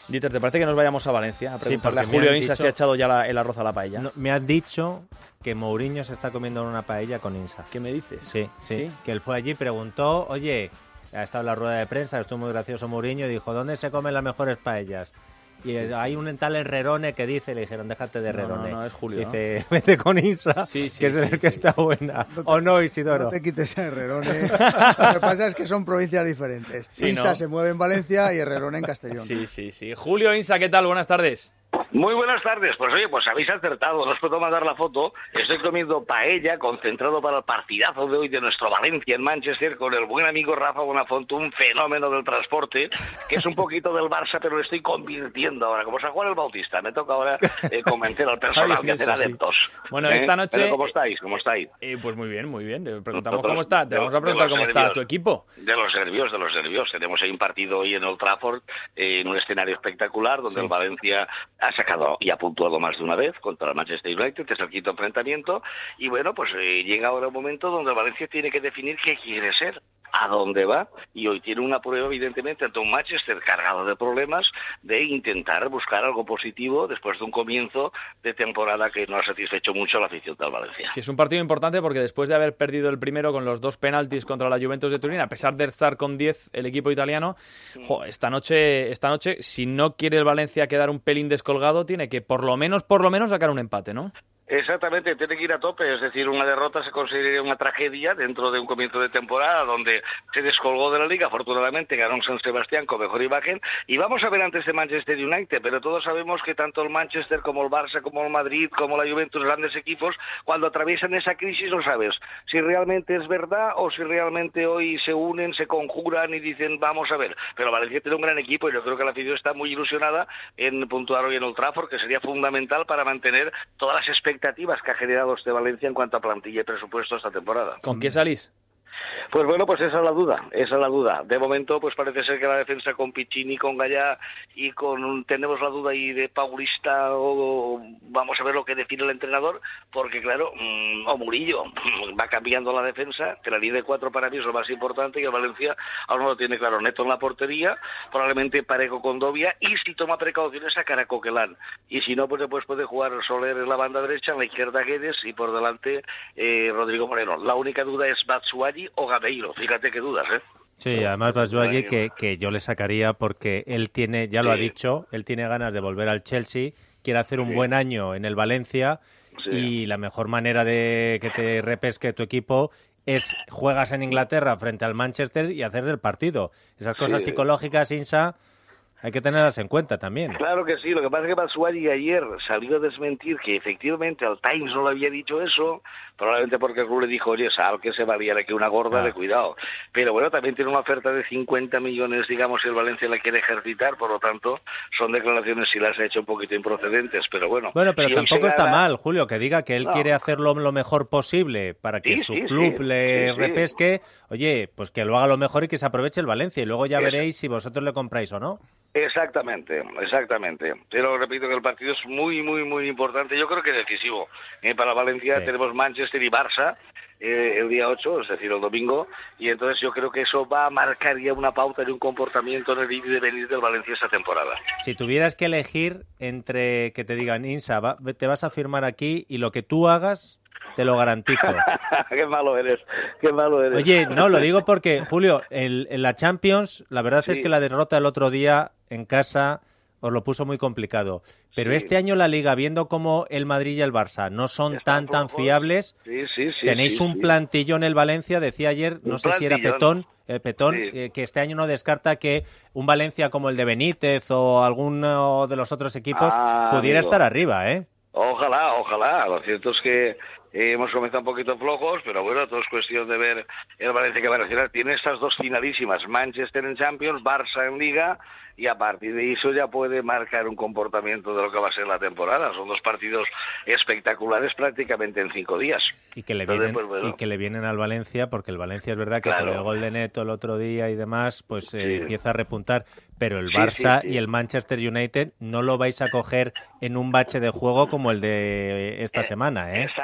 S5: Dieter, ¿te parece que nos vayamos a Valencia a preguntarle
S6: sí,
S5: a Julio Insa
S6: dicho...
S5: si ha echado ya la, el arroz a la paella?
S6: No, me han dicho que Mourinho se está comiendo una paella con Insa.
S5: ¿Qué me dices?
S6: Sí, sí,
S5: ¿Sí?
S6: Que él fue allí y preguntó, oye, ha estado en la rueda de prensa, estuvo muy gracioso Mourinho, y dijo, ¿dónde se comen las mejores paellas? Y sí, hay sí. un tal Herrerone que dice, le dijeron, déjate de Herrerone.
S5: No, no, no, es Julio.
S6: Dice, ¿no? Vete con Insa,
S5: sí, sí,
S6: que es
S5: sí,
S6: el
S5: sí,
S6: que
S5: sí.
S6: está buena.
S7: No te,
S6: ¿O no, Isidoro?
S7: No te quites a Herrerone. Lo que pasa es que son provincias diferentes.
S5: Sí,
S7: Insa
S5: ¿no?
S7: se mueve en Valencia y Herrerone en Castellón.
S5: Sí, sí, sí. Julio Insa, ¿qué tal? Buenas tardes.
S1: Muy buenas tardes. Pues oye, pues habéis acertado. No os puedo mandar la foto. Estoy comiendo paella, concentrado para el partidazo de hoy de nuestro Valencia en Manchester, con el buen amigo Rafa Bonafont, un fenómeno del transporte, que es un poquito del Barça, pero lo estoy convirtiendo ahora. Como San Juan el Bautista, me toca ahora eh, convencer al personal que hacer adeptos.
S5: Sí. Bueno,
S1: ¿Eh?
S5: esta noche...
S1: Pero ¿cómo estáis? ¿Cómo estáis?
S5: Eh, pues muy bien, muy bien. Le preguntamos
S1: Nosotros,
S5: cómo está. Te
S1: de,
S5: vamos a preguntar cómo
S1: nervios,
S5: está tu equipo.
S1: De los nervios, de los nervios. Tenemos ahí un partido hoy en Old Trafford, eh, en un escenario espectacular, donde sí. el Valencia ha sacado y ha puntuado más de una vez contra el Manchester United, que es el quinto enfrentamiento, y bueno, pues eh, llega ahora un momento donde el Valencia tiene que definir qué quiere ser, a dónde va, y hoy tiene una prueba evidentemente ante un Manchester cargado de problemas, de intentar buscar algo positivo después de un comienzo de temporada que no ha satisfecho mucho a la afición del Valencia.
S5: Sí, es un partido importante porque después de haber perdido el primero con los dos penaltis contra la Juventus de Turín, a pesar de estar con diez el equipo italiano, jo, esta noche, esta noche, si no quiere el Valencia quedar un pelín descolgado, tiene que por lo menos, por lo menos sacar un empate, ¿no?
S1: Exactamente, tiene que ir a tope, es decir, una derrota se consideraría una tragedia dentro de un comienzo de temporada donde se descolgó de la Liga, afortunadamente ganó San Sebastián con mejor imagen, y vamos a ver antes de Manchester United, pero todos sabemos que tanto el Manchester como el Barça, como el Madrid, como la Juventus, grandes equipos, cuando atraviesan esa crisis no sabes si realmente es verdad o si realmente hoy se unen, se conjuran y dicen vamos a ver, pero Valencia tiene un gran equipo y yo creo que la afición está muy ilusionada en puntuar hoy en Old Trafford, que sería fundamental para mantener todas las expectativas expectativas que ha generado este Valencia en cuanto a plantilla y presupuesto esta temporada.
S5: ¿Con qué salís?
S1: Pues bueno, pues esa es la duda, esa es la duda. De momento, pues parece ser que la defensa con Piccini, con Gallá y con... tenemos la duda ahí de Paulista o, o vamos a ver lo que define el entrenador, porque claro, mmm, o Murillo va cambiando la defensa, que la línea de cuatro para mí es lo más importante y el Valencia aún no lo tiene claro. Neto en la portería, probablemente Parejo con Dobia y si toma precauciones sacará a Coquelán. Y si no, pues después puede jugar Soler en la banda derecha, en la izquierda Guedes y por delante eh, Rodrigo Moreno. La única duda es Batshuayi o Gameiro, fíjate qué dudas, ¿eh?
S6: Sí, además Batshuayi que, que yo le sacaría porque él tiene, ya lo sí. ha dicho, él tiene ganas de volver al Chelsea, quiere hacer un sí. buen año en el Valencia sí. y la mejor manera de que te repesque tu equipo es juegas en Inglaterra frente al Manchester y hacer del partido. Esas cosas sí. psicológicas, Insa, hay que tenerlas en cuenta también.
S1: Claro que sí, lo que pasa es que Batshuayi ayer salió a desmentir que efectivamente al Times no le había dicho eso, probablemente porque el club le dijo, oye, sal que se valía que una gorda, ah. de cuidado. Pero bueno, también tiene una oferta de cincuenta millones, digamos, si el Valencia la quiere ejercitar, por lo tanto, son declaraciones si las ha hecho un poquito improcedentes, pero bueno.
S6: Bueno, pero
S1: si
S6: tampoco está
S1: gana...
S6: mal, Julio, que diga que él no. quiere hacerlo lo mejor posible para que
S1: sí,
S6: su
S1: sí,
S6: club
S1: sí,
S6: le
S1: sí,
S6: repesque,
S1: sí.
S6: oye, pues que lo haga lo mejor y que se aproveche el Valencia, y luego ya
S1: es...
S6: veréis si vosotros le compráis o no.
S1: Exactamente, exactamente. Pero repito que el partido es muy, muy, muy importante. Yo creo que es decisivo. Eh, para Valencia sí. tenemos Manchester y Barça eh, el día ocho, es decir, el domingo, y entonces yo creo que eso va a marcar ya una pauta de un comportamiento en el ir y de venir del Valencia esta temporada.
S6: Si tuvieras que elegir entre que te digan, Insa, va, te vas a firmar aquí y lo que tú hagas... Te lo garantizo.
S1: Qué malo eres, qué malo eres.
S6: Oye, no, lo digo porque, Julio, el, en la Champions, la verdad sí. es que la derrota el otro día en casa os lo puso muy complicado. Pero sí. este año la Liga, viendo cómo el Madrid y el Barça no son Están tan, tan fiables,
S1: sí, sí, sí,
S6: tenéis
S1: sí,
S6: un
S1: sí.
S6: plantillón en el Valencia, decía ayer, no
S1: un
S6: sé
S1: plantillón.
S6: si era Petón, eh, Petón
S1: sí.
S6: eh, que este año no descarta que un Valencia como el de Benítez o alguno de los otros equipos
S1: ah,
S6: pudiera
S1: amigo.
S6: estar arriba, ¿eh?
S1: Ojalá, ojalá. Lo cierto es que eh, hemos comenzado un poquito flojos, pero bueno, todo es cuestión de ver el Valencia que va a reaccionar. Tiene estas dos finalísimas, Manchester en Champions, Barça en Liga, y a partir de eso ya puede marcar un comportamiento de lo que va a ser la temporada. Son dos partidos espectaculares prácticamente en cinco días.
S6: Y que le
S1: Entonces,
S6: vienen,
S1: pues, bueno.
S6: y que le vienen al Valencia, porque el Valencia es verdad que
S1: Claro.
S6: con el gol de Neto el otro día y demás, pues eh,
S1: Sí.
S6: empieza a repuntar. Pero el
S1: Sí,
S6: Barça
S1: sí, sí.
S6: y el Manchester United no lo vais a coger en un bache de juego como el de esta
S1: Eh,
S6: semana, ¿eh?
S1: Exacto,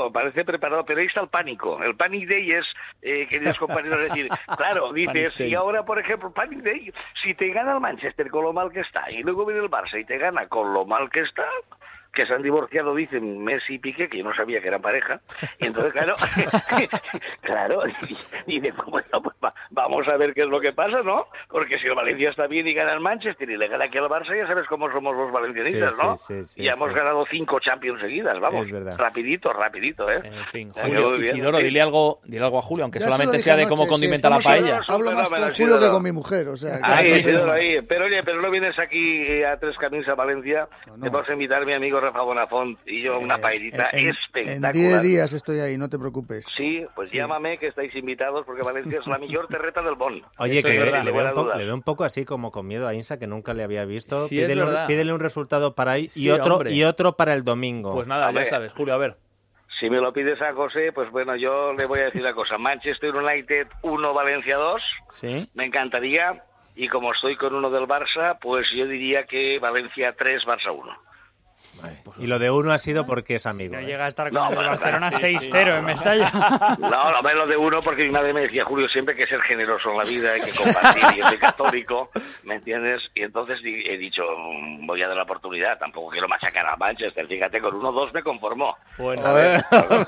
S1: preparado, parece preparado, pero ahí está el pánico. El Panic Day es, eh, queridos compañeros, es decir, claro, dices, y ahora, por ejemplo, Panic Day, si te gana el Manchester con lo mal que está, y luego viene el Barça y te gana con lo mal que está, que se han divorciado, dicen Messi y Piqué, que yo no sabía que eran pareja, y entonces, claro, claro, y, y de, bueno, pues va, vamos a ver qué es lo que pasa, ¿no? Porque si el Valencia está bien y gana el Manchester y le gana aquí al Barça, ya sabes cómo somos los valencianistas,
S6: sí,
S1: ¿no?
S6: Sí, sí, sí,
S1: ya
S6: sí.
S1: hemos ganado cinco Champions seguidas, vamos, rapidito, rapidito, ¿eh?
S5: En fin,
S1: Ya,
S5: Julio,
S1: bien,
S5: Isidoro,
S1: sí.
S5: dile algo, dile algo a Julio, aunque
S7: Ya se lo
S5: solamente
S7: dije
S5: sea de
S7: anoche,
S5: cómo
S7: sí,
S5: condimenta la
S7: estamos
S5: paella.
S7: hablando- Hablo más con
S1: Fenómeno,
S7: Julio que
S1: Isidoro.
S7: con mi mujer, o sea... que-
S1: Ahí,
S5: sí.
S1: Isidoro, ahí. Pero oye, pero no vienes aquí eh, a Tres Caminos a Valencia, te vas a invitar a mi amigo Rafa Bonafont y yo a una paellita
S7: en, en
S1: espectacular.
S7: diez días estoy ahí, no te preocupes.
S1: Sí, pues llámame que estáis invitados porque Valencia es la mejor terreta del Bon.
S6: Oye,
S1: Eso
S6: que
S1: es verdad,
S6: le,
S1: sin
S6: veo
S1: lugar
S6: un
S1: a
S6: poco,
S1: dudas.
S6: le veo un poco así como con miedo a Insa, que nunca le había visto.
S5: Sí, es
S6: pídele, un,
S5: verdad.
S6: pídele un resultado para ahí
S5: Sí,
S6: y otro
S5: hombre.
S6: y otro para el domingo.
S5: Pues nada,
S1: Hombre.
S5: ya sabes, Julio, a ver.
S1: Si me lo pides a José, pues bueno, yo le voy a decir la cosa. Manchester United uno, Valencia dos.
S5: Sí.
S1: Me encantaría. Y como estoy con uno del Barça, pues yo diría que Valencia tres, Barça uno.
S6: Y lo de uno ha sido porque es amigo.
S9: No
S6: ¿eh?
S9: llega a estar con
S1: No,
S9: el
S1: bueno,
S9: Barcelona
S1: sí,
S9: seis
S1: sí,
S9: cero
S1: no,
S9: en
S1: no.
S9: Mestalla.
S1: No, no, lo de uno porque mi madre me decía, Julio, siempre hay que ser generoso en la vida, hay que compartir, y yo soy católico, ¿me entiendes? Y entonces di- he dicho, mm, voy a dar la oportunidad, tampoco quiero machacar a Manchester, fíjate, con uno dos me conformó.
S5: Bueno,
S1: ¿Sabes?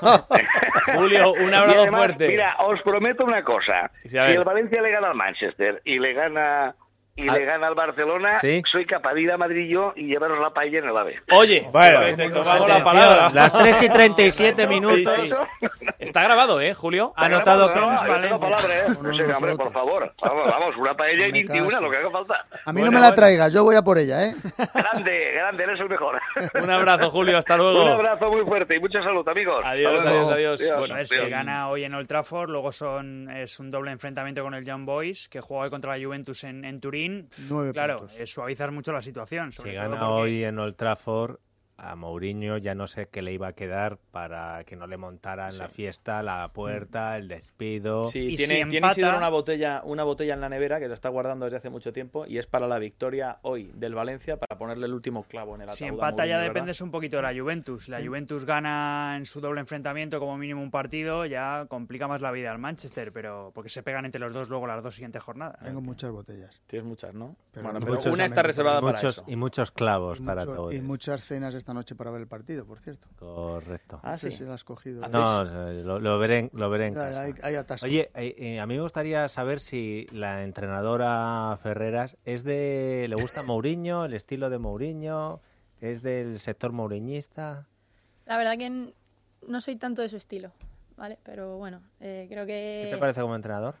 S5: Julio, un
S1: Y
S5: abrazo
S1: además,
S5: fuerte.
S1: Mira, os prometo una cosa,
S5: Sí,
S1: si
S5: a ver.
S1: el Valencia le gana al Manchester y le gana... y
S6: Ah,
S1: le gana al Barcelona,
S6: ¿sí?
S1: soy capaz de ir a Madrid yo y llevaros la paella en el AVE.
S5: Oye,
S6: Bueno,
S5: te, te tomamos
S6: atención,
S5: la palabra.
S6: Las tres y treinta y siete
S5: Sí,
S6: minutos.
S5: sí. Está grabado, ¿eh, Julio?
S6: Ha notado
S1: No,
S6: que...
S1: no, yo tengo palabra, ¿eh?
S7: No, no,
S1: Sí, hombre, por
S7: nosotros.
S1: favor. Vamos, vamos, una paella y
S7: No me
S1: veintiuno,
S7: caso.
S1: lo que haga falta.
S7: A mí
S5: Bueno,
S7: no me la
S5: bueno.
S7: traigas, yo voy a por ella, ¿eh?
S1: Grande, grande, eres el mejor.
S5: Un abrazo, Julio, hasta luego.
S1: Un abrazo muy fuerte y mucha salud, amigos.
S5: Adiós,
S1: Hasta luego.
S5: adiós, adiós. Bueno,
S9: A ver,
S5: sí.
S9: si gana hoy en Old Trafford, luego son es un doble enfrentamiento con el Young Boys, que juega hoy contra la Juventus en, en Turín.
S7: Nueve
S9: Claro,
S7: puntos.
S9: eh, suavizar mucho la situación. Sobre
S6: Si
S9: todo
S6: gana
S9: porque-
S6: hoy en Old Trafford, a Mourinho ya no sé qué le iba a quedar para que no le montara en la fiesta la puerta, el despido.
S5: Sí,
S9: Y
S5: tiene,
S9: si
S5: tiene
S9: empata-
S5: Isidoro una botella, una botella en la nevera que lo está guardando desde hace mucho tiempo y es para la victoria hoy del Valencia para ponerle el último clavo en el ataúd.
S9: Si
S5: a
S9: empata
S5: Mourinho,
S9: ya
S5: ¿verdad?
S9: dependes un poquito de la Juventus. La Juventus gana en su doble enfrentamiento como mínimo un partido, ya complica más la vida al Manchester, pero porque se pegan entre los dos luego las dos siguientes jornadas.
S7: Tengo muchas botellas.
S5: Tienes muchas, ¿no?
S7: Pero
S5: bueno,
S7: no
S5: pero
S7: muchos
S5: una está
S7: amigos.
S5: reservada
S6: y
S5: para
S6: muchos,
S5: eso.
S6: y muchos clavos
S7: Y,
S6: para
S7: mucho-
S6: todos.
S7: y muchas cenas esta noche para ver el partido, por cierto.
S6: Correcto.
S5: Ah,
S7: No sé
S5: sí.
S7: si lo has cogido.
S6: No, lo, lo veré, en- lo veré en
S7: Hay-
S6: casa.
S7: hay- hay atasco.
S6: Oye, eh, eh, a mí me gustaría saber si la entrenadora Ferreras es de... ¿Le gusta Mourinho, el estilo de Mourinho? ¿Es del sector mourinhista?
S8: La verdad que n- no soy tanto de su estilo, ¿vale? Pero bueno, eh, creo que...
S6: ¿Qué te parece como entrenador?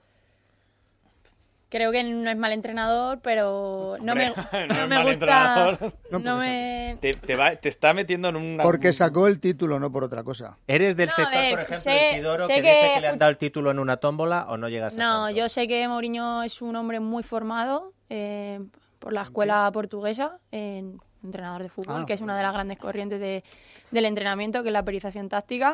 S8: Creo que no es mal entrenador, pero no me,
S5: Hombre,
S8: no
S5: no es
S8: me
S5: mal
S8: gusta...
S5: entrenador.
S8: No,
S7: No,
S8: me...
S5: Te, te va- te está metiendo en una...
S7: Porque sacó el título, no por otra cosa.
S6: ¿Eres del
S8: No, a
S6: sector,
S8: ver,
S6: por ejemplo,
S8: sé-
S6: de Isidoro,
S8: sé
S6: que,
S8: que-
S6: dice que le han dado el título en una tómbola o no llegas a
S8: No,
S6: tanto?
S8: yo sé que Mourinho es un hombre muy formado eh, por la escuela portuguesa, en entrenador de fútbol,
S7: Ah,
S8: que es una de las grandes corrientes de- del entrenamiento, que es la periodización táctica,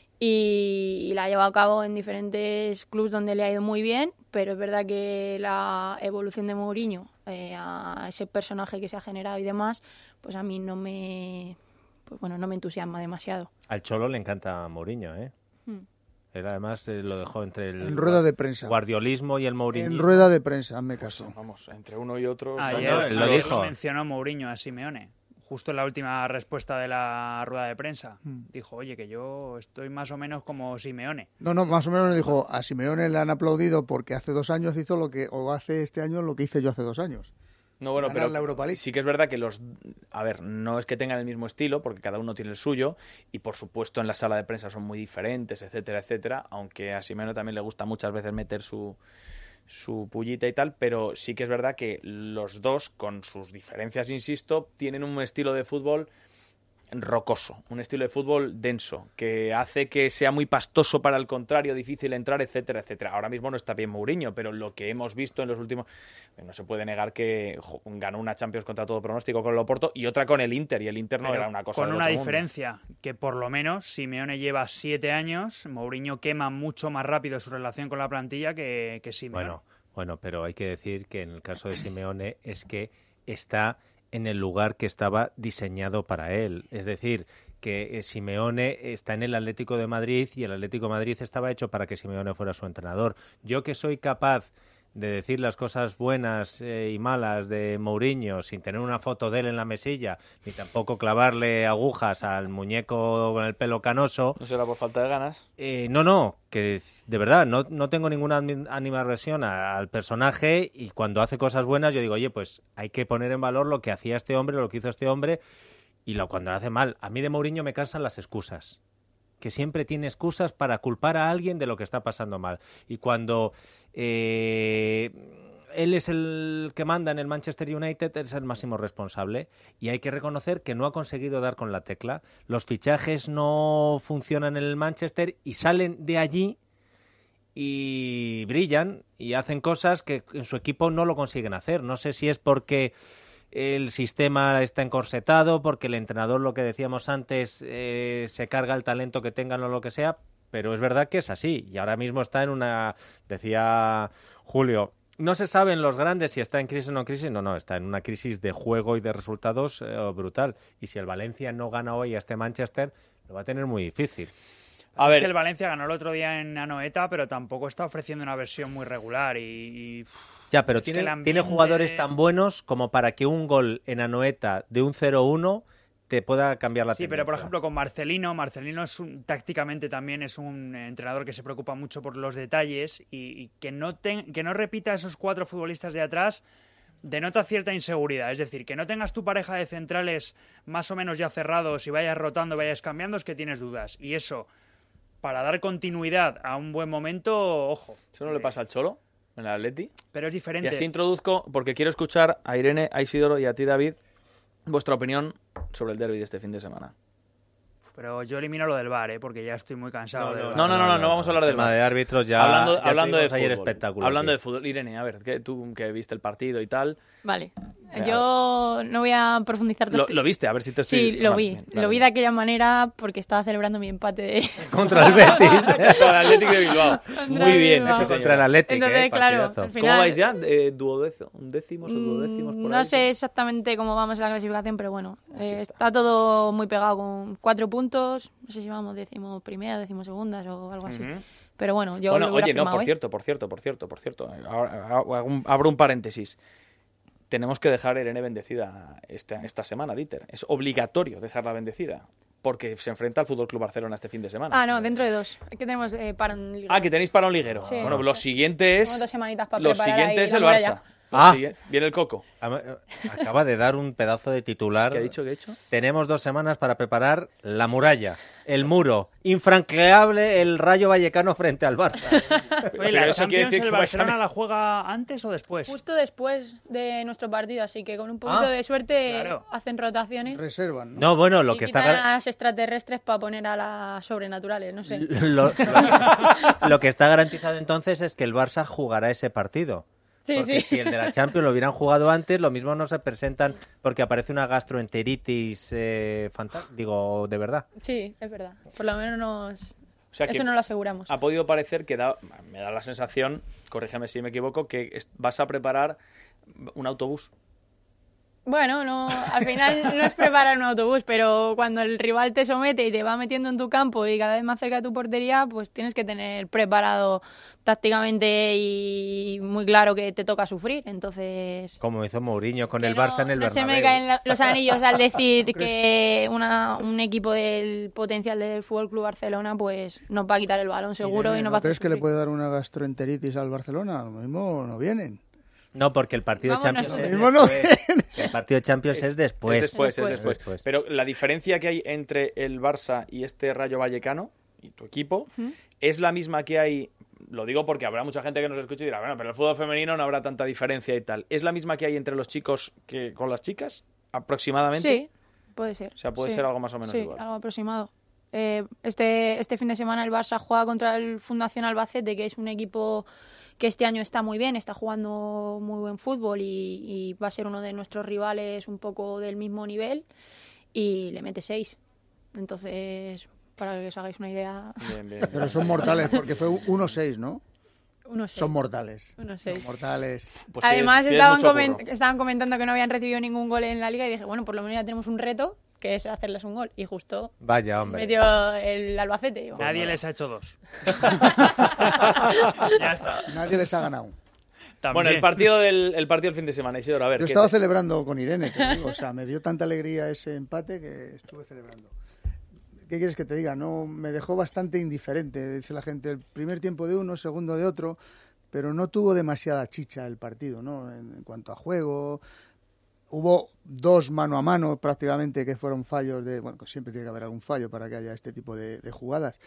S8: y, y la ha llevado a cabo en diferentes clubes donde le ha ido muy bien, pero es verdad que la evolución de Mourinho eh, a ese personaje que se ha generado y demás, pues a mí no me, pues bueno, no me entusiasma demasiado.
S6: Al Cholo le encanta Mourinho, ¿eh?
S8: Hmm.
S6: Él además eh, lo dejó entre el
S7: En rueda de prensa.
S6: guardiolismo y el Mourinho.
S7: En rueda de prensa, hazme caso.
S5: Vamos, entre uno y otro...
S9: Ayer
S6: no, él lo
S9: ayer
S6: dijo.
S9: mencionó Mourinho a Simeone, justo en la última respuesta de la rueda de prensa.
S7: Hmm.
S9: Dijo, oye, que yo estoy más o menos como Simeone.
S7: No, no, más o menos le dijo, a Simeone le han aplaudido porque hace dos años hizo lo que, o hace este año lo que hice yo hace dos años.
S5: No, bueno,
S7: Ganar
S5: pero
S7: la Europa League.
S5: sí que es verdad que los... A ver, no es que tengan el mismo estilo, porque cada uno tiene el suyo, y por supuesto en la sala de prensa son muy diferentes, etcétera, etcétera, aunque a Simeone también le gusta muchas veces meter su, su pullita y tal, pero sí que es verdad que los dos, con sus diferencias, insisto, tienen un estilo de fútbol rocoso, un estilo de fútbol denso, que hace que sea muy pastoso para el contrario, difícil entrar, etcétera, etcétera. Ahora mismo no está bien Mourinho, pero lo que hemos visto en los últimos... No se puede negar que jo, ganó una Champions contra todo pronóstico con el Oporto y otra con el Inter, y el Inter no
S9: Pero
S5: era una cosa
S9: con
S5: del
S9: una
S5: otro mundo.
S9: diferencia, que por lo menos Simeone lleva siete años, Mourinho quema mucho más rápido su relación con la plantilla que, que Simeone.
S6: Bueno, bueno, pero hay que decir que en el caso de Simeone es que está en el lugar que estaba diseñado para él. Es decir, que Simeone está en el Atlético de Madrid y el Atlético de Madrid estaba hecho para que Simeone fuera su entrenador. Yo que soy capaz de decir las cosas buenas eh, y malas de Mourinho sin tener una foto de él en la mesilla, ni tampoco clavarle agujas al muñeco con el pelo canoso.
S5: ¿No será por falta de ganas?
S6: Eh, no, no, que de verdad no, no tengo ninguna animadversión al personaje, y cuando hace cosas buenas yo digo, oye, pues hay que poner en valor lo que hacía este hombre, lo que hizo este hombre, y lo, cuando lo hace mal. A mí de Mourinho me cansan las excusas, que siempre tiene excusas para culpar a alguien de lo que está pasando mal. Y cuando eh, él es el que manda en el Manchester United, es el máximo responsable, y hay que reconocer que no ha conseguido dar con la tecla. Los fichajes no funcionan en el Manchester y salen de allí y brillan y hacen cosas que en su equipo no lo consiguen hacer. No sé si es porque el sistema está encorsetado, porque el entrenador, lo que decíamos antes, eh, se carga el talento que tengan o lo que sea, pero es verdad que es así. Y ahora mismo está en una, decía Julio, no se sabe en los grandes si está en crisis o no en crisis. No, no, está en una crisis de juego y de resultados eh, brutal. Y si el Valencia no gana hoy a este Manchester, lo va a tener muy difícil.
S9: A es ver, que el Valencia ganó el otro día en Anoeta, pero tampoco está ofreciendo una versión muy regular y... y...
S6: Ya, pero tiene, ambiente... tiene jugadores tan buenos como para que un gol en Anoeta de un cero uno te pueda cambiar la
S9: sí,
S6: tendencia.
S9: Pero por ejemplo con Marcelino, Marcelino es un, tácticamente también es un entrenador que se preocupa mucho por los detalles y, y que, no ten, que no repita esos cuatro futbolistas de atrás denota cierta inseguridad. Es decir, que no tengas tu pareja de centrales más o menos ya cerrados y vayas rotando, vayas cambiando, es que tienes dudas. Y eso, para dar continuidad a un buen momento, ojo.
S5: ¿Eso no le pasa al Cholo en el Atleti?
S9: Pero es diferente.
S5: Y así introduzco, porque quiero escuchar a Irene, a Isidoro y a ti, David, vuestra opinión sobre el derbi de este fin de semana.
S9: Pero yo elimino lo del V A R, ¿eh? Porque ya estoy muy cansado.
S5: No,
S9: del
S5: no,
S9: V A R.
S5: no, no, no, no, no vamos a hablar del V A R.
S6: de árbitros ya.
S5: Hablando,
S6: ya
S5: hablando de
S6: ayer
S5: fútbol.
S6: espectáculo
S5: Hablando
S6: aquí.
S5: de fútbol. Irene, a ver, que tú que viste el partido y tal.
S8: Vale. Yo no voy a profundizar.
S5: Lo, lo viste, a ver si te estoy...
S8: Sí, lo
S5: vale,
S8: vi.
S5: bien,
S8: Lo
S5: claro.
S8: vi de aquella manera porque estaba celebrando mi empate de...
S6: Contra el Betis.
S5: Contra el Atlético de Bilbao. Muy bien.
S8: Bilbao.
S5: Eso
S6: Contra el Atlético,
S8: Entonces,
S6: eh,
S8: claro,
S6: partidazo.
S8: al final-
S5: ¿Cómo vais ya? Eh, duodécimo, ¿Un décimos o duodécimos por
S8: No
S5: ahí?
S8: sé exactamente cómo vamos en la clasificación, pero bueno,
S5: Así
S8: eh,
S5: está.
S8: está todo muy pegado con cuatro puntos. No sé si vamos décimo primera, décimo segundas o algo así.
S5: Ujú.
S8: Pero bueno, yo
S5: Bueno,
S8: lo hubiera
S5: oye, no,
S8: firmado,
S5: por
S8: ¿eh?
S5: cierto, por cierto, por cierto, por cierto. Ahora, hago un- abro un paréntesis. Tenemos que dejar a Irene bendecida esta, esta semana, Dieter. Es obligatorio dejarla bendecida. Porque se enfrenta al F C Barcelona este fin de semana.
S8: Ah, no, dentro de dos. Es que tenemos eh, parón ligero.
S5: Ah, que tenéis para un liguero.
S8: Sí.
S5: Bueno, lo siguiente es...
S8: Tenemos dos semanitas para
S5: Lo
S8: preparar
S5: siguiente
S8: ahí
S5: es
S8: la
S5: el
S8: muralla.
S5: Barça.
S6: Ah.
S5: Lo sigui- Viene el Coco.
S6: Acaba de dar un pedazo de titular.
S5: ¿Qué ha dicho? ¿Qué ha dicho?
S6: Tenemos dos semanas para preparar la muralla, el muro, infranqueable el Rayo Vallecano frente al Barça.
S9: Oye, ¿la Champions el Barcelona la juega antes o después?
S8: Justo después de nuestro partido, así que con un poquito
S6: Ah,
S8: de suerte
S9: claro.
S8: hacen rotaciones.
S7: Reservan, ¿no?
S6: No, bueno, lo
S8: y
S6: que
S8: quitan
S6: está
S8: a las extraterrestres para poner a las sobrenaturales, no sé.
S6: lo, lo- lo que está garantizado entonces es que el Barça jugará ese partido.
S8: Sí,
S6: Porque
S8: sí.
S6: si el de la Champions lo hubieran jugado antes, lo mismo no se presentan porque aparece una gastroenteritis eh, fanta- digo, de verdad.
S8: Sí, es verdad. Por lo menos nos...
S5: O sea que
S8: eso no lo aseguramos.
S5: ha podido parecer que da, me da la sensación, corrígeme si me equivoco, que es- vas a preparar un autobús.
S8: Bueno, no, al final no es preparar un autobús, pero cuando el rival te somete y te va metiendo en tu campo y cada vez más cerca de tu portería, pues tienes que tener preparado tácticamente y muy claro que te toca sufrir. Entonces,
S6: Como hizo Mourinho con
S8: que
S6: el
S8: no-
S6: Barça en el
S8: no se
S6: Bernabéu.
S8: me caen la- los anillos al decir que una, un equipo del potencial del F C Barcelona pues nos va a quitar el balón seguro
S7: Irene,
S8: y nos
S7: ¿no
S8: va a hacer
S7: crees que le
S8: sufrir.
S7: puede dar una gastroenteritis al Barcelona? Lo mismo no vienen.
S6: No, porque el partido de
S8: Vámonos.
S6: Champions es
S7: Lo mismo no
S6: después. El partido de Champions es, después.
S5: Es después, es
S8: Es
S5: después.
S6: después.
S5: Pero la diferencia que hay entre el Barça y este Rayo Vallecano y tu equipo
S8: Ujú.
S5: es la misma que hay, lo digo porque habrá mucha gente que nos escuche y dirá, bueno, pero el fútbol femenino no habrá tanta diferencia y tal. ¿Es la misma que hay entre los chicos que con las chicas? Aproximadamente.
S8: Sí, puede ser.
S5: O sea, puede
S8: Sí.
S5: ser algo más o menos
S8: Sí,
S5: igual.
S8: algo aproximado. Eh, este, este fin de semana el Barça juega contra el Fundación Albacete, que es un equipo que este año está muy bien, está jugando muy buen fútbol y, y va a ser uno de nuestros rivales un poco del mismo nivel y le mete seis. Entonces, para que os hagáis una idea,
S5: Bien, bien, bien.
S7: Pero son mortales, porque fue uno seis, ¿no?
S8: uno seis.
S7: Son mortales.
S8: uno seis.
S7: Son mortales.
S5: Pues
S8: Además
S5: tiene- tiene
S8: estaban,
S5: mucho
S8: coment-
S5: curro.
S8: estaban comentando que no habían recibido ningún gol en la liga y dije, bueno, por lo menos ya tenemos un reto, que es hacerles un gol. Y justo
S6: Vaya, hombre.
S8: metió el Albacete. Digo,
S9: Nadie
S8: bueno.
S9: les ha hecho dos. Ya está.
S7: Nadie les ha ganado.
S9: También.
S5: Bueno, el partido del el partido del fin de semana, Isidoro, a ver.
S7: Yo
S5: ¿qué
S7: estaba
S5: te-
S7: celebrando con Irene, te digo, o sea, me dio tanta alegría ese empate que estuve celebrando. ¿Qué quieres que te diga? No, me dejó bastante indiferente, dice la gente, el primer tiempo de uno, segundo de otro, pero no tuvo demasiada chicha el partido, ¿no? En, en cuanto a juego, hubo dos mano a mano prácticamente que fueron fallos de, bueno, siempre tiene que haber algún fallo para que haya este tipo de, de jugadas.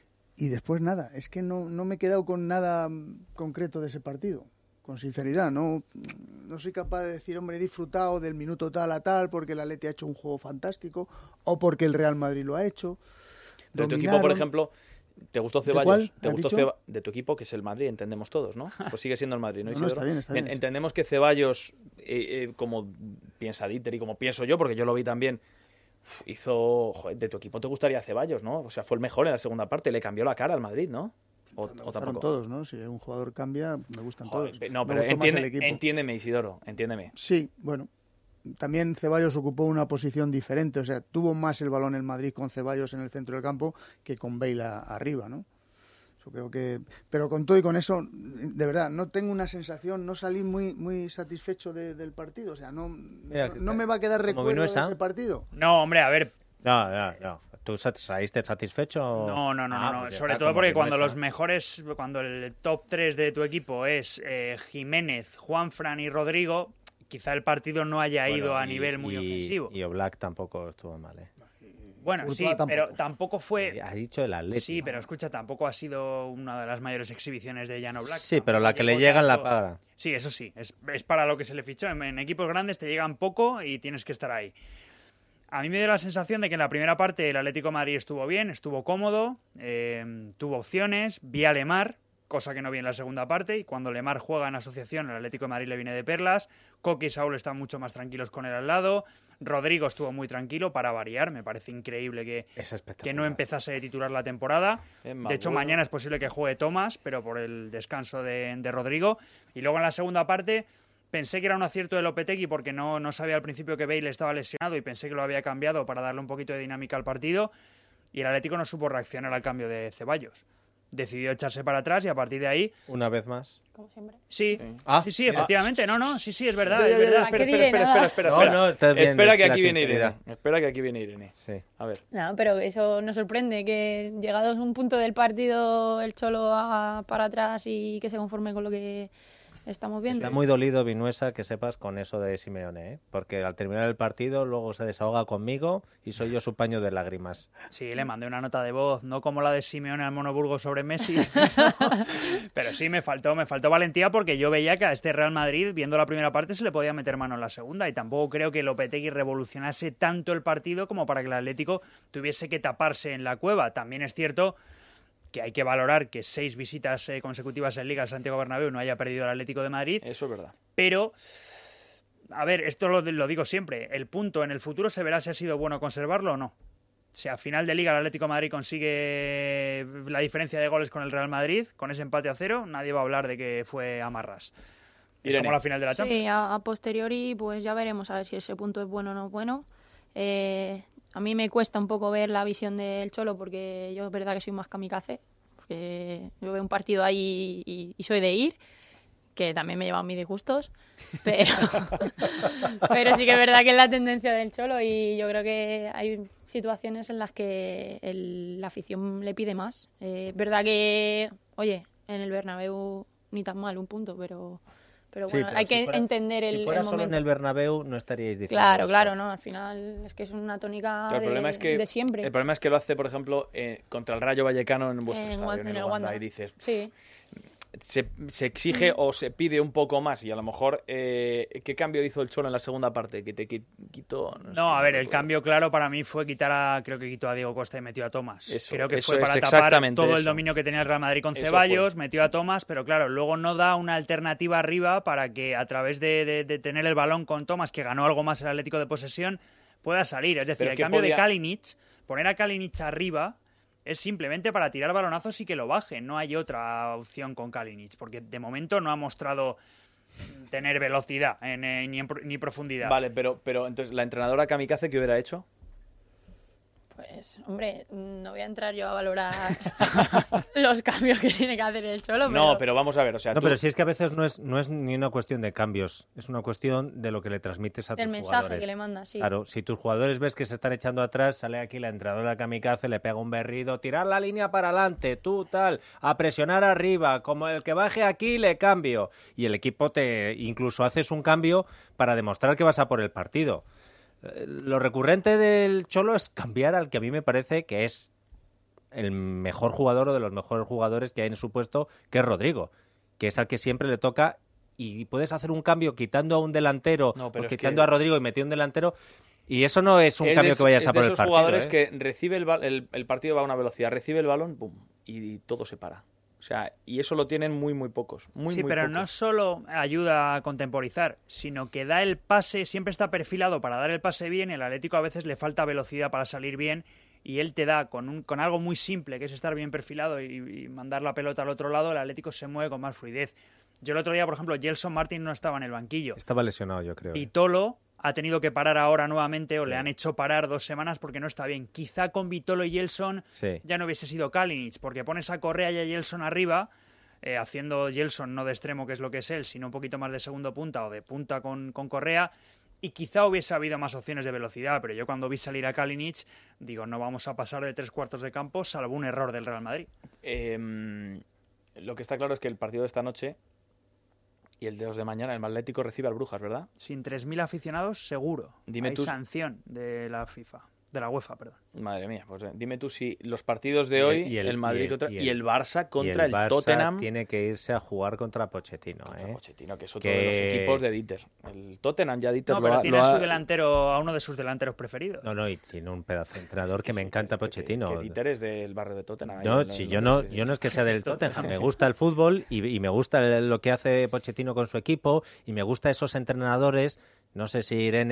S7: Y después nada, es que no, no me he quedado con nada concreto de ese partido. Con sinceridad, no, no soy capaz de decir, hombre, he disfrutado del minuto tal a tal porque el Atleti ha hecho un juego fantástico o porque el Real Madrid lo ha hecho.
S5: De tu equipo,
S7: Dominaron.
S5: por ejemplo, ¿te gustó
S7: ¿De
S5: Ceballos?
S7: cuál?
S5: ¿Te
S7: ¿Has
S5: gustó
S7: dicho?
S5: Ceba- De tu equipo, que es el Madrid, entendemos todos, ¿no? Pues sigue siendo el Madrid, ¿no,
S7: No, no,
S5: Isidoro?
S7: está bien, está bien.
S5: Entendemos que Ceballos, eh, eh, como piensa Dieter y como pienso yo, porque yo lo vi también, uf, hizo... Joder, de tu equipo te gustaría Ceballos, ¿no? O sea, fue el mejor en la segunda parte, le cambió la cara al Madrid, ¿no? O,
S7: Me
S5: o
S7: gustaron
S5: tampoco.
S7: todos, ¿no? Si un jugador cambia, me gustan
S5: Joder,
S7: todos.
S5: pe- no,
S7: Me
S5: pero
S7: gustó más
S5: entiende-
S7: el equipo.
S5: entiéndeme, Isidoro, entiéndeme.
S7: Sí, bueno. También Ceballos ocupó una posición diferente, o sea, tuvo más el balón el Madrid con Ceballos en el centro del campo que con Bale a- arriba, ¿no? Yo creo que, pero con todo y con eso, de verdad, no tengo una sensación, no salí muy muy satisfecho de- del partido, o sea, no,
S6: Mira
S7: no,
S6: que
S7: no
S6: te-
S7: me va a quedar
S6: como
S7: recuerdo de
S6: Vinuesa.
S7: ese partido.
S9: No, hombre, a ver.
S6: No, no, no. ¿Tú sat- saliste satisfecho?
S9: No, no, no,
S6: Ah,
S9: no, no.
S6: pues ya
S9: Sobre
S6: está,
S9: todo
S6: como
S9: porque cuando
S6: Vinuesa.
S9: los mejores, cuando el top tres de tu equipo es eh, Jiménez, Juanfran y Rodrigo, quizá el partido no haya
S6: Bueno,
S9: ido a
S6: y-
S9: nivel muy
S6: y-
S9: ofensivo.
S6: Y Oblak tampoco estuvo mal, ¿eh?
S9: Bueno,
S6: Courtois
S9: sí,
S6: tampoco.
S9: pero tampoco fue...
S6: Ha dicho el Atleti.
S9: Sí, pero escucha, tampoco ha sido una de las mayores exhibiciones de Jan Oblak.
S6: Sí, pero la que le
S9: Tampoco
S6: llega en la
S9: tanto-
S6: paga.
S9: Sí, eso sí, es, es para lo que se le fichó. En, en equipos grandes te llegan poco y tienes que estar ahí. A mí me dio la sensación de que en la primera parte el Atlético de Madrid estuvo bien, estuvo cómodo, eh, tuvo opciones, vi a Lemar, cosa que no vi en la segunda parte, y cuando Lemar juega en asociación, el Atlético de Madrid le viene de perlas. Coque y Saúl están mucho más tranquilos con él al lado. Rodrigo estuvo muy tranquilo para variar, me parece increíble que, que no empezase de titular la temporada.
S5: Es
S9: De hecho,
S5: maduro.
S9: mañana es posible que juegue Tomás, pero por el descanso de, de Rodrigo. Y luego en la segunda parte pensé que era un acierto de Lopetegui porque no, no sabía al principio que Bale estaba lesionado y pensé que lo había cambiado para darle un poquito de dinámica al partido. Y el Atlético no supo reaccionar al cambio de Ceballos. Decidió echarse para atrás y a partir de ahí...
S6: Una vez más.
S8: Como siempre.
S9: Sí,
S6: Ah,
S9: sí, sí,
S6: mira.
S9: efectivamente. No, no, sí, sí, es verdad,
S5: Ya,
S9: es
S5: ya, ya,
S9: verdad.
S5: espera,
S8: ¿Qué
S5: espera,
S8: diré?
S5: espera,
S8: Nada.
S5: espera,
S6: No,
S5: espera.
S6: no, está bien,
S5: Espera
S6: es
S5: que
S6: la
S5: aquí viene
S6: sinceridad.
S5: Irene. Espera que aquí viene Irene.
S6: Sí.
S5: A ver.
S8: No, pero eso no sorprende, que llegados a un punto del partido el Cholo haga para atrás y que se conforme con lo que estamos viendo.
S6: Está muy dolido Vinuesa, que sepas, con eso de Simeone, ¿eh? Porque al terminar el partido luego se desahoga conmigo y soy yo su paño de lágrimas.
S9: Sí, le mandé una nota de voz, no como la de Simeone al Monoburgo sobre Messi, pero sí me faltó, me faltó valentía porque yo veía que a este Real Madrid, viendo la primera parte, se le podía meter mano en la segunda y tampoco creo que Lopetegui revolucionase tanto el partido como para que el Atlético tuviese que taparse en la cueva. También es cierto que hay que valorar que seis visitas eh, consecutivas en Liga al Santiago Bernabéu no haya perdido el Atlético de Madrid.
S5: Eso es verdad.
S9: Pero, a ver, esto lo, lo digo siempre, el punto en el futuro se verá si ha sido bueno conservarlo o no. Si a final de Liga el Atlético de Madrid consigue la diferencia de goles con el Real Madrid, con ese empate a cero, nadie va a hablar de que fue a marras. Es
S5: Irene.
S9: como la final de la Champions.
S8: Sí, a, a posteriori pues ya veremos a ver si ese punto es bueno o no es bueno. Eh, a mí me cuesta un poco ver la visión del Cholo porque yo es verdad que soy más kamikaze, porque yo veo un partido ahí y, y soy de ir, que también me llevan mis disgustos, pero, pero sí que es verdad que es la tendencia del Cholo y yo creo que hay situaciones en las que el- la afición le pide más. Eh, es verdad que, oye, en el Bernabéu ni tan mal un punto, pero... Pero
S6: Sí,
S8: bueno,
S6: pero
S8: hay
S6: si
S8: que
S6: fuera-
S8: entender el,
S6: Si fuera
S8: el
S6: solo
S8: momento.
S6: en el Bernabéu no estaríais diciendo
S8: Claro,
S6: esto.
S8: claro, no. Al final es que es una tónica
S5: Claro, el
S8: de,
S5: problema es que
S8: de siempre.
S5: El problema es que lo hace, por ejemplo, eh, contra el Rayo Vallecano en vuestro
S8: En
S5: estadio,
S8: Wan-
S5: en
S8: en
S5: el
S8: el
S5: Wanda,
S8: Wanda.
S5: y dices,
S8: Sí.
S5: se, se exige o se pide un poco más y a lo mejor eh, ¿qué cambio hizo el Cholo en la segunda parte? Que te qui- quitó... No, sé,
S9: No, a ver, el
S5: recuerdo.
S9: cambio claro para mí fue quitar a, creo que quitó a Diego Costa y metió a Tomás.
S5: Eso,
S9: creo que
S5: eso
S9: fue
S5: es
S9: para tapar
S5: exactamente
S9: todo el
S5: eso.
S9: dominio que tenía el Real Madrid con
S5: Eso
S9: Ceballos,
S5: fue.
S9: metió a Tomás, pero claro, luego no da una alternativa arriba para que a través de, de- de tener el balón con Tomás, que ganó algo más el Atlético de posesión, pueda salir. Es decir,
S5: Pero
S9: el
S5: ¿qué
S9: cambio
S5: podía-
S9: de Kalinic, poner a Kalinic arriba es simplemente para tirar balonazos y que lo baje. No hay otra opción con Kalinic, porque de momento no ha mostrado tener velocidad en, eh, ni, en pro- ni profundidad.
S5: Vale, pero, pero entonces, ¿la entrenadora Kamikaze qué hubiera hecho?
S8: Pues, hombre, no voy a entrar yo a valorar los cambios que tiene que hacer el Cholo.
S5: No,
S8: pero,
S5: pero vamos a ver, o sea,
S6: No,
S5: tú...
S6: pero si es que a veces no es, no es ni una cuestión de cambios, es una cuestión de lo que le transmites a
S8: del
S6: tus
S8: mensaje
S6: jugadores.
S8: que le manda, sí.
S6: Claro, si tus jugadores ves que se están echando atrás, sale aquí la entrenadora kamikaze, le pega un berrido, tirar la línea para adelante, tú tal, a presionar arriba, como el que baje aquí le cambio. Y el equipo te incluso haces un cambio para demostrar que vas a por el partido. Lo recurrente del Cholo es cambiar al que a mí me parece que es el mejor jugador o de los mejores jugadores que hay en su puesto, que es Rodrigo, que es al que siempre le toca, y puedes hacer un cambio quitando a un delantero
S5: No,
S6: o
S5: pero es
S6: quitando
S5: que-
S6: a Rodrigo y metiendo un delantero, y eso no es un
S5: Es
S6: cambio
S5: de-
S6: que vayas
S5: es
S6: a por
S5: de
S6: el
S5: esos
S6: partido.
S5: jugadores
S6: ¿eh?
S5: que recibe el, ba- el, el partido va a una velocidad, recibe el balón, pum, y todo se para. O sea, y eso lo tienen muy, muy pocos. Muy,
S9: sí,
S5: muy
S9: pero
S5: pocos.
S9: no solo ayuda a contemporizar, sino que da el pase, siempre está perfilado para dar el pase bien, el Atlético a veces le falta velocidad para salir bien, y él te da con, un, con algo muy simple, que es estar bien perfilado y, y mandar la pelota al otro lado, el Atlético se mueve con más fluidez. Yo el otro día, por ejemplo, Gelson Martin no estaba en el banquillo.
S6: Estaba lesionado, yo creo.
S9: Y
S6: ¿eh?
S9: Tolo ha tenido que parar ahora nuevamente, o
S6: Sí.
S9: le han hecho parar dos semanas porque no está bien. Quizá con Vitolo y Gelson
S6: Sí.
S9: ya no hubiese sido Kalinic, porque pones a Correa y a Gelson arriba, eh, haciendo Gelson no de extremo, que es lo que es él, sino un poquito más de segundo punta o de punta con, con Correa, y quizá hubiese habido más opciones de velocidad, pero yo cuando vi salir a Kalinic, digo, no vamos a pasar de tres cuartos de campo, salvo un error del Real Madrid.
S5: Eh, lo que está claro es que el partido de esta noche y el de los de mañana, el Atlético recibe al Brujas, ¿verdad?
S9: Sin tres mil aficionados, seguro.
S5: Dime
S9: Hay
S5: tú-
S9: sanción de la FIFA, de la UEFA, perdón.
S5: Madre mía, pues eh, dime tú si los partidos de
S6: Y el-
S5: hoy,
S6: y
S5: el,
S6: el-
S5: Madrid
S6: y el-
S5: contra,
S6: y
S5: y
S6: el-
S5: el Barça contra
S6: y
S5: el,
S6: Barça
S5: Tottenham.
S6: tiene que irse a jugar contra Pochettino. ¿eh?
S5: Pochettino, que es otro
S6: Que-
S5: de los equipos de Dieter. El Tottenham ya Dieter
S9: No,
S5: lo
S9: pero
S5: ha-
S9: tiene
S5: lo
S9: a
S5: ha-
S9: su delantero, a uno de sus delanteros preferidos.
S6: No, no, y tiene un pedazo de entrenador que me encanta Pochettino.
S5: que Dieter es del barrio de Tottenham. ahí
S6: No,
S5: en-
S6: si
S5: en-
S6: yo no, yo no es que sea del Tottenham, me gusta el fútbol y, y me gusta el- lo que hace Pochettino con su equipo y me gusta esos entrenadores, no sé si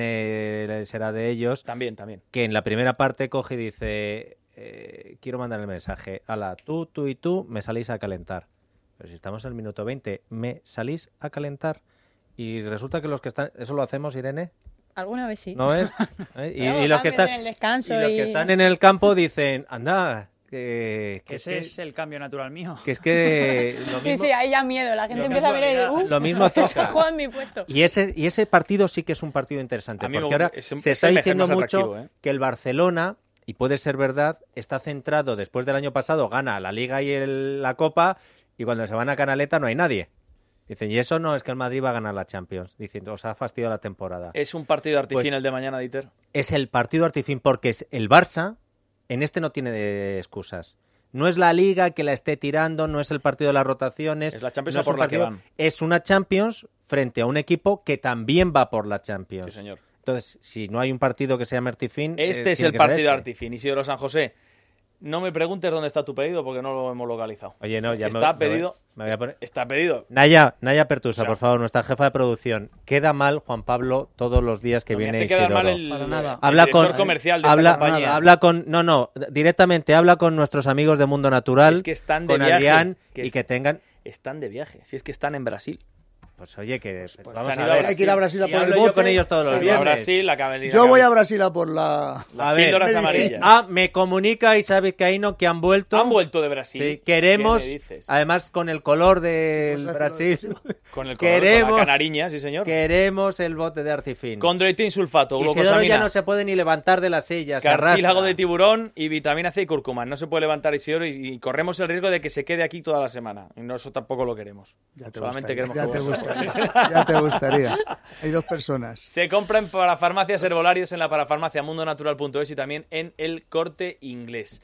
S6: Irene será de ellos.
S5: También, también.
S6: Que en la primera parte coge y dice, eh, quiero mandar el mensaje, ala, tú, tú y tú me salís a calentar. Pero si estamos en el minuto veinte, me salís a calentar. Y resulta que los que están, ¿eso lo hacemos, Irene?
S8: Alguna vez sí.
S6: ¿No es? ¿Eh? Y,
S8: Luego
S6: y los que
S8: cambios
S6: están,
S8: en el descanso
S6: y los que
S8: y-
S6: están en el campo dicen, anda, que, que
S9: Que
S6: es
S9: ese
S6: que,
S9: es el cambio natural mío.
S6: que es que lo
S8: Sí,
S6: mismo-
S8: sí, ahí ya miedo. La gente
S9: Lo
S8: empieza a
S9: mismo-
S8: mirar y dice, uh,
S6: lo mismo
S8: que se
S6: toca.
S8: juega en mi puesto.
S6: Y ese, y ese partido sí que es un partido interesante,
S5: A mí me
S6: porque
S5: gusta-
S6: ahora
S5: es un-
S6: se
S5: es
S6: está
S5: el mejor
S6: diciendo
S5: más
S6: mucho
S5: atractivo, ¿eh?
S6: que el Barcelona, y puede ser verdad, está centrado, después del año pasado, gana la Liga y el- la Copa, y cuando se van a Canaleta no hay nadie. Dicen, y eso no es que el Madrid va a ganar la Champions. Dicen, os ha fastidiado la temporada.
S5: Es un partido de artifín
S6: Pues-
S5: el de mañana, Dieter.
S6: Es el partido artifín, porque es el Barça, en este no tiene de excusas. No es la Liga que la esté tirando, no es el partido de las rotaciones.
S5: Es la Champions
S6: no
S5: a
S6: es
S5: por
S6: un
S5: la que
S6: partido-
S5: van.
S6: Es una Champions frente a un equipo que también va por la Champions.
S5: Sí, señor.
S6: Entonces, si no hay un partido que se llame Artifin...
S5: Este
S6: eh,
S5: es
S6: tiene
S5: el
S6: que ser
S5: partido de
S6: este.
S5: artifín. Isidro San José, no me preguntes dónde está tu pedido porque no lo hemos localizado.
S6: Oye, no, ya me-
S5: Está
S6: me voy-
S5: pedido.
S6: me voy a poner-
S5: Está pedido.
S6: Naya, Naya Pertusa,
S5: O sea-
S6: por favor, nuestra jefa de producción. Queda mal Juan Pablo todos los días que
S5: No, me
S6: viene
S5: hace quedar
S6: Isidoro.
S5: mal el,
S7: Para nada.
S5: el
S6: Habla
S5: director
S6: con
S5: comercial de
S6: habla,
S5: esta compañía.
S6: habla con no no directamente habla con nuestros amigos de Mundo Natural,
S5: Es que están de
S6: con
S5: viaje,
S6: Adrián
S5: que
S6: y
S5: es-
S6: que tengan
S5: Están de viaje. Si es que están en Brasil.
S6: pues oye que pues,
S5: se
S6: vamos
S5: han
S6: a
S5: ido a
S6: ver.
S7: Hay que ir a Brasil a
S6: Si
S7: por el
S6: hablo yo
S7: bote.
S6: con ellos todos los
S5: Se va a
S6: viernes.
S5: Brasil, la cabelina.
S7: Yo voy a Brasil a por la...
S5: Las
S6: A ver,
S5: píldoras
S7: me dice-
S5: amarillas.
S6: Ah, me comunica Isabel Caíno que han vuelto.
S5: Han vuelto de Brasil.
S6: Sí, queremos,
S5: ¿Qué me dices?
S6: además con el color del
S7: Pues
S6: Brasil,
S5: Con el color,
S6: queremos,
S5: con la canariña, sí señor.
S6: queremos el bote de Artifin.
S5: Condroitín sulfato,
S6: Isidoro
S5: glucosamina,
S6: ya no se puede ni levantar de la silla, se
S5: cartílago
S6: arrastra.
S5: de tiburón y vitamina C y cúrcuma. No se puede levantar Isidoro y, y corremos el riesgo de que se quede aquí toda la semana. Y no, eso tampoco lo queremos.
S7: Ya te
S5: Solamente
S7: gustaría,
S5: queremos
S7: ya
S5: que
S7: te
S5: vos-
S7: gustaría, ya te gustaría. Hay dos personas.
S5: Se compra en parafarmacias herbolarios, en la parafarmacia mundonatural punto es y también en el Corte Inglés.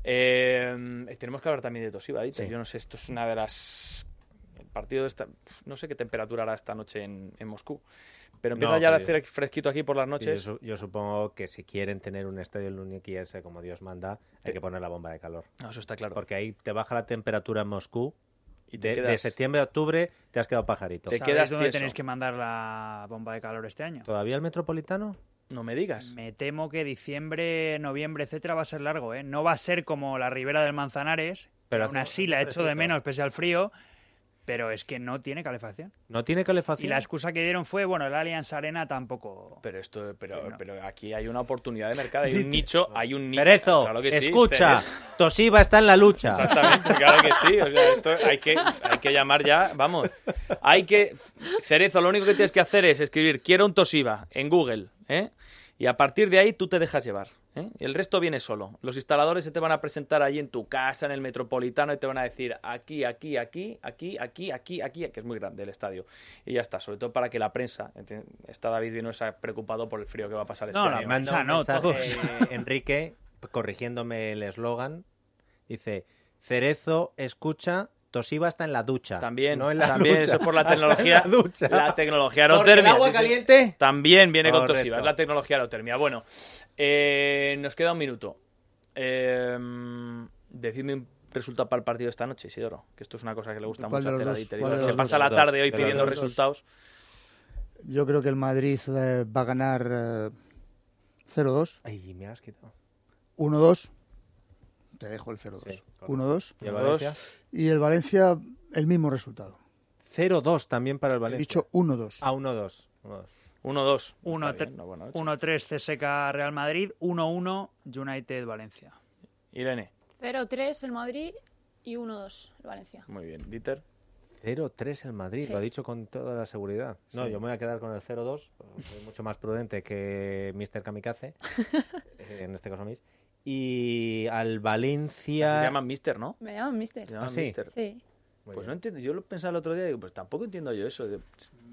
S5: Eh, tenemos que hablar también de Toshiba, Dieter.
S6: Sí.
S5: Yo no sé, esto es una de las... El partido de esta... No sé qué temperatura hará esta noche en, en Moscú. Pero empieza
S6: No,
S5: ya a
S6: pero-
S5: hacer fresquito aquí por las
S6: Yo,
S5: noches.
S6: su- yo supongo que si quieren tener un estadio en Luniki ese como Dios manda, hay que poner la bomba de calor.
S5: No, eso está claro.
S6: Porque ahí te baja la temperatura en Moscú.
S5: Y te
S6: de,
S5: quedas-
S6: de septiembre a octubre te has quedado pajarito.
S5: Te
S9: ¿Sabéis
S5: quedas
S9: dónde
S5: tieso.
S9: tenéis que mandar la bomba de calor este año?
S6: ¿Todavía el Metropolitano?
S5: No me digas.
S9: Me temo que diciembre, noviembre, etcétera, va a ser largo, ¿eh? No va a ser como la Ribera del Manzanares,
S6: Pero
S9: pero aún
S6: hace-
S9: así la
S6: hace
S9: echo de
S6: fresquito.
S9: menos pese al frío, pero es que no tiene calefacción.
S6: No tiene calefacción.
S9: Y la excusa que dieron fue, bueno, el Allianz Arena tampoco...
S5: Pero esto, pero, no. pero aquí hay una oportunidad de mercado, hay un nicho, hay un nicho.
S6: Cerezo,
S5: claro que sí,
S6: escucha,
S5: Cerezo.
S6: Toshiba está en la lucha.
S5: Exactamente, claro que sí, o sea, esto hay que, hay que llamar ya, vamos, hay que... Cerezo, lo único que tienes que hacer es escribir, quiero un Toshiba, en Google, ¿eh? Y a partir de ahí tú te dejas llevar, ¿eh? El resto viene solo. Los instaladores se te van a presentar allí en tu casa, en el Metropolitano, y te van a decir aquí, aquí, aquí, aquí, aquí, aquí, aquí, que es muy grande el estadio. Y ya está, sobre todo para que la prensa... Está David Vinuesa preocupado por el frío que va a pasar este
S9: no,
S5: año.
S9: La prensa no,
S6: mensaje,
S9: todos.
S6: eh, Enrique, corrigiéndome el eslogan, dice, Cerezo, escucha... Toshiba está en la ducha.
S5: También,
S6: no en la
S5: también
S6: lucha.
S5: eso es por la tecnología.
S6: La, ducha.
S5: la tecnología
S6: Porque
S5: aerotermia.
S6: el agua
S5: sí,
S6: caliente
S5: sí. También viene
S6: Correcto.
S5: con Toshiba, es la tecnología aerotermia. Bueno, eh, nos queda un minuto. Eh, decidme un resultado para el partido de esta noche, Isidoro, que esto es una cosa que le gusta mucho hacer a Dieter. Se pasa la tarde hoy pidiendo resultados.
S7: Yo creo que el Madrid eh, va a ganar eh, cero dos.
S6: Ay, me has quitado.
S7: uno dos. Te dejo el cero dos.
S6: Sí,
S7: uno dos.
S6: ¿Y el Valencia?
S7: Y el Valencia, el mismo resultado.
S6: cero dos también para el Valencia.
S7: He dicho uno dos.
S6: Ah, uno dos.
S5: uno dos.
S9: uno tres C S K Real Madrid, uno uno United Valencia.
S5: Irene.
S8: cero tres el Madrid y uno dos el Valencia.
S5: Muy bien. Dieter.
S6: cero tres el Madrid,
S8: Sí.
S6: lo ha dicho con toda la seguridad. No,
S5: Sí.
S6: yo me voy a quedar con el cero dos, soy mucho más prudente que mister Kamikaze, en este caso mis. Y al Valencia...
S5: Se llaman Mister, ¿no?
S8: Me llaman Mister.
S5: Se llaman
S6: ¿Ah, sí?
S5: Mister.
S8: Sí.
S5: Pues bien. No entiendo. Yo lo pensaba el otro día y digo, pues tampoco entiendo yo eso. De...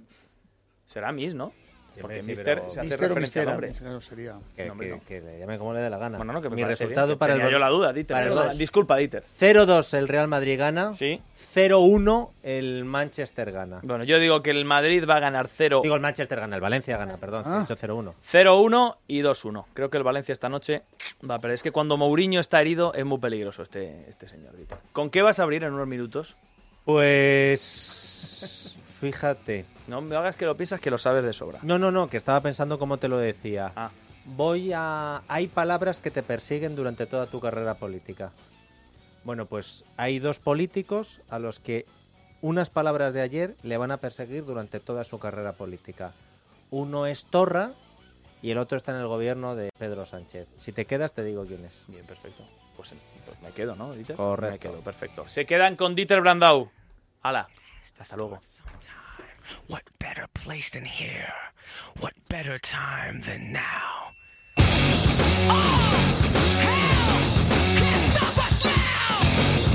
S5: Será Miss, ¿no? Porque
S6: sí,
S5: Mister
S6: pero...
S5: se hace
S7: Mister o
S5: referencia al
S7: Mistera,
S5: hombre.
S7: claro, sería.
S6: Que,
S5: No, hombre,
S6: que,
S5: no.
S6: que le llame como le dé la gana.
S5: Bueno, no, que me
S6: Mi
S5: parece
S6: resultado
S5: bien.
S6: para
S5: Tenía
S6: el...
S5: yo la duda, Dieter.
S6: para el
S5: Perdona,
S6: dos.
S5: Disculpa, Dieter.
S6: cero dos el Real Madrid gana.
S5: Sí.
S6: cero uno el Manchester gana.
S5: Bueno, yo digo que el Madrid va a ganar cero.
S6: Digo el Manchester gana, el Valencia gana, perdón.
S7: Ah.
S6: He dicho cero uno.
S5: cero uno y dos uno. Creo que el Valencia esta noche va, pero es que cuando Mourinho está herido es muy peligroso este, este señor. Dieter. ¿Con qué vas a abrir en unos minutos?
S6: Pues... Fíjate.
S5: No me hagas que lo piensas, que lo sabes de sobra.
S6: No, no, no, que estaba pensando cómo te lo decía.
S5: Ah.
S6: Voy a... Hay palabras que te persiguen durante toda tu carrera política. Bueno, pues hay dos políticos a los que unas palabras de ayer le van a perseguir durante toda su carrera política. Uno es Torra y el otro está en el gobierno de Pedro Sánchez. Si te quedas, te digo quién es.
S5: Bien, perfecto. Pues, pues me quedo, ¿no, Dieter?
S6: Correcto.
S5: Me quedo, perfecto. Se quedan con Dieter Brandau. Hala. Hasta luego.
S14: What better place than here? What better time than now? Oh, hell! Can't stop us now!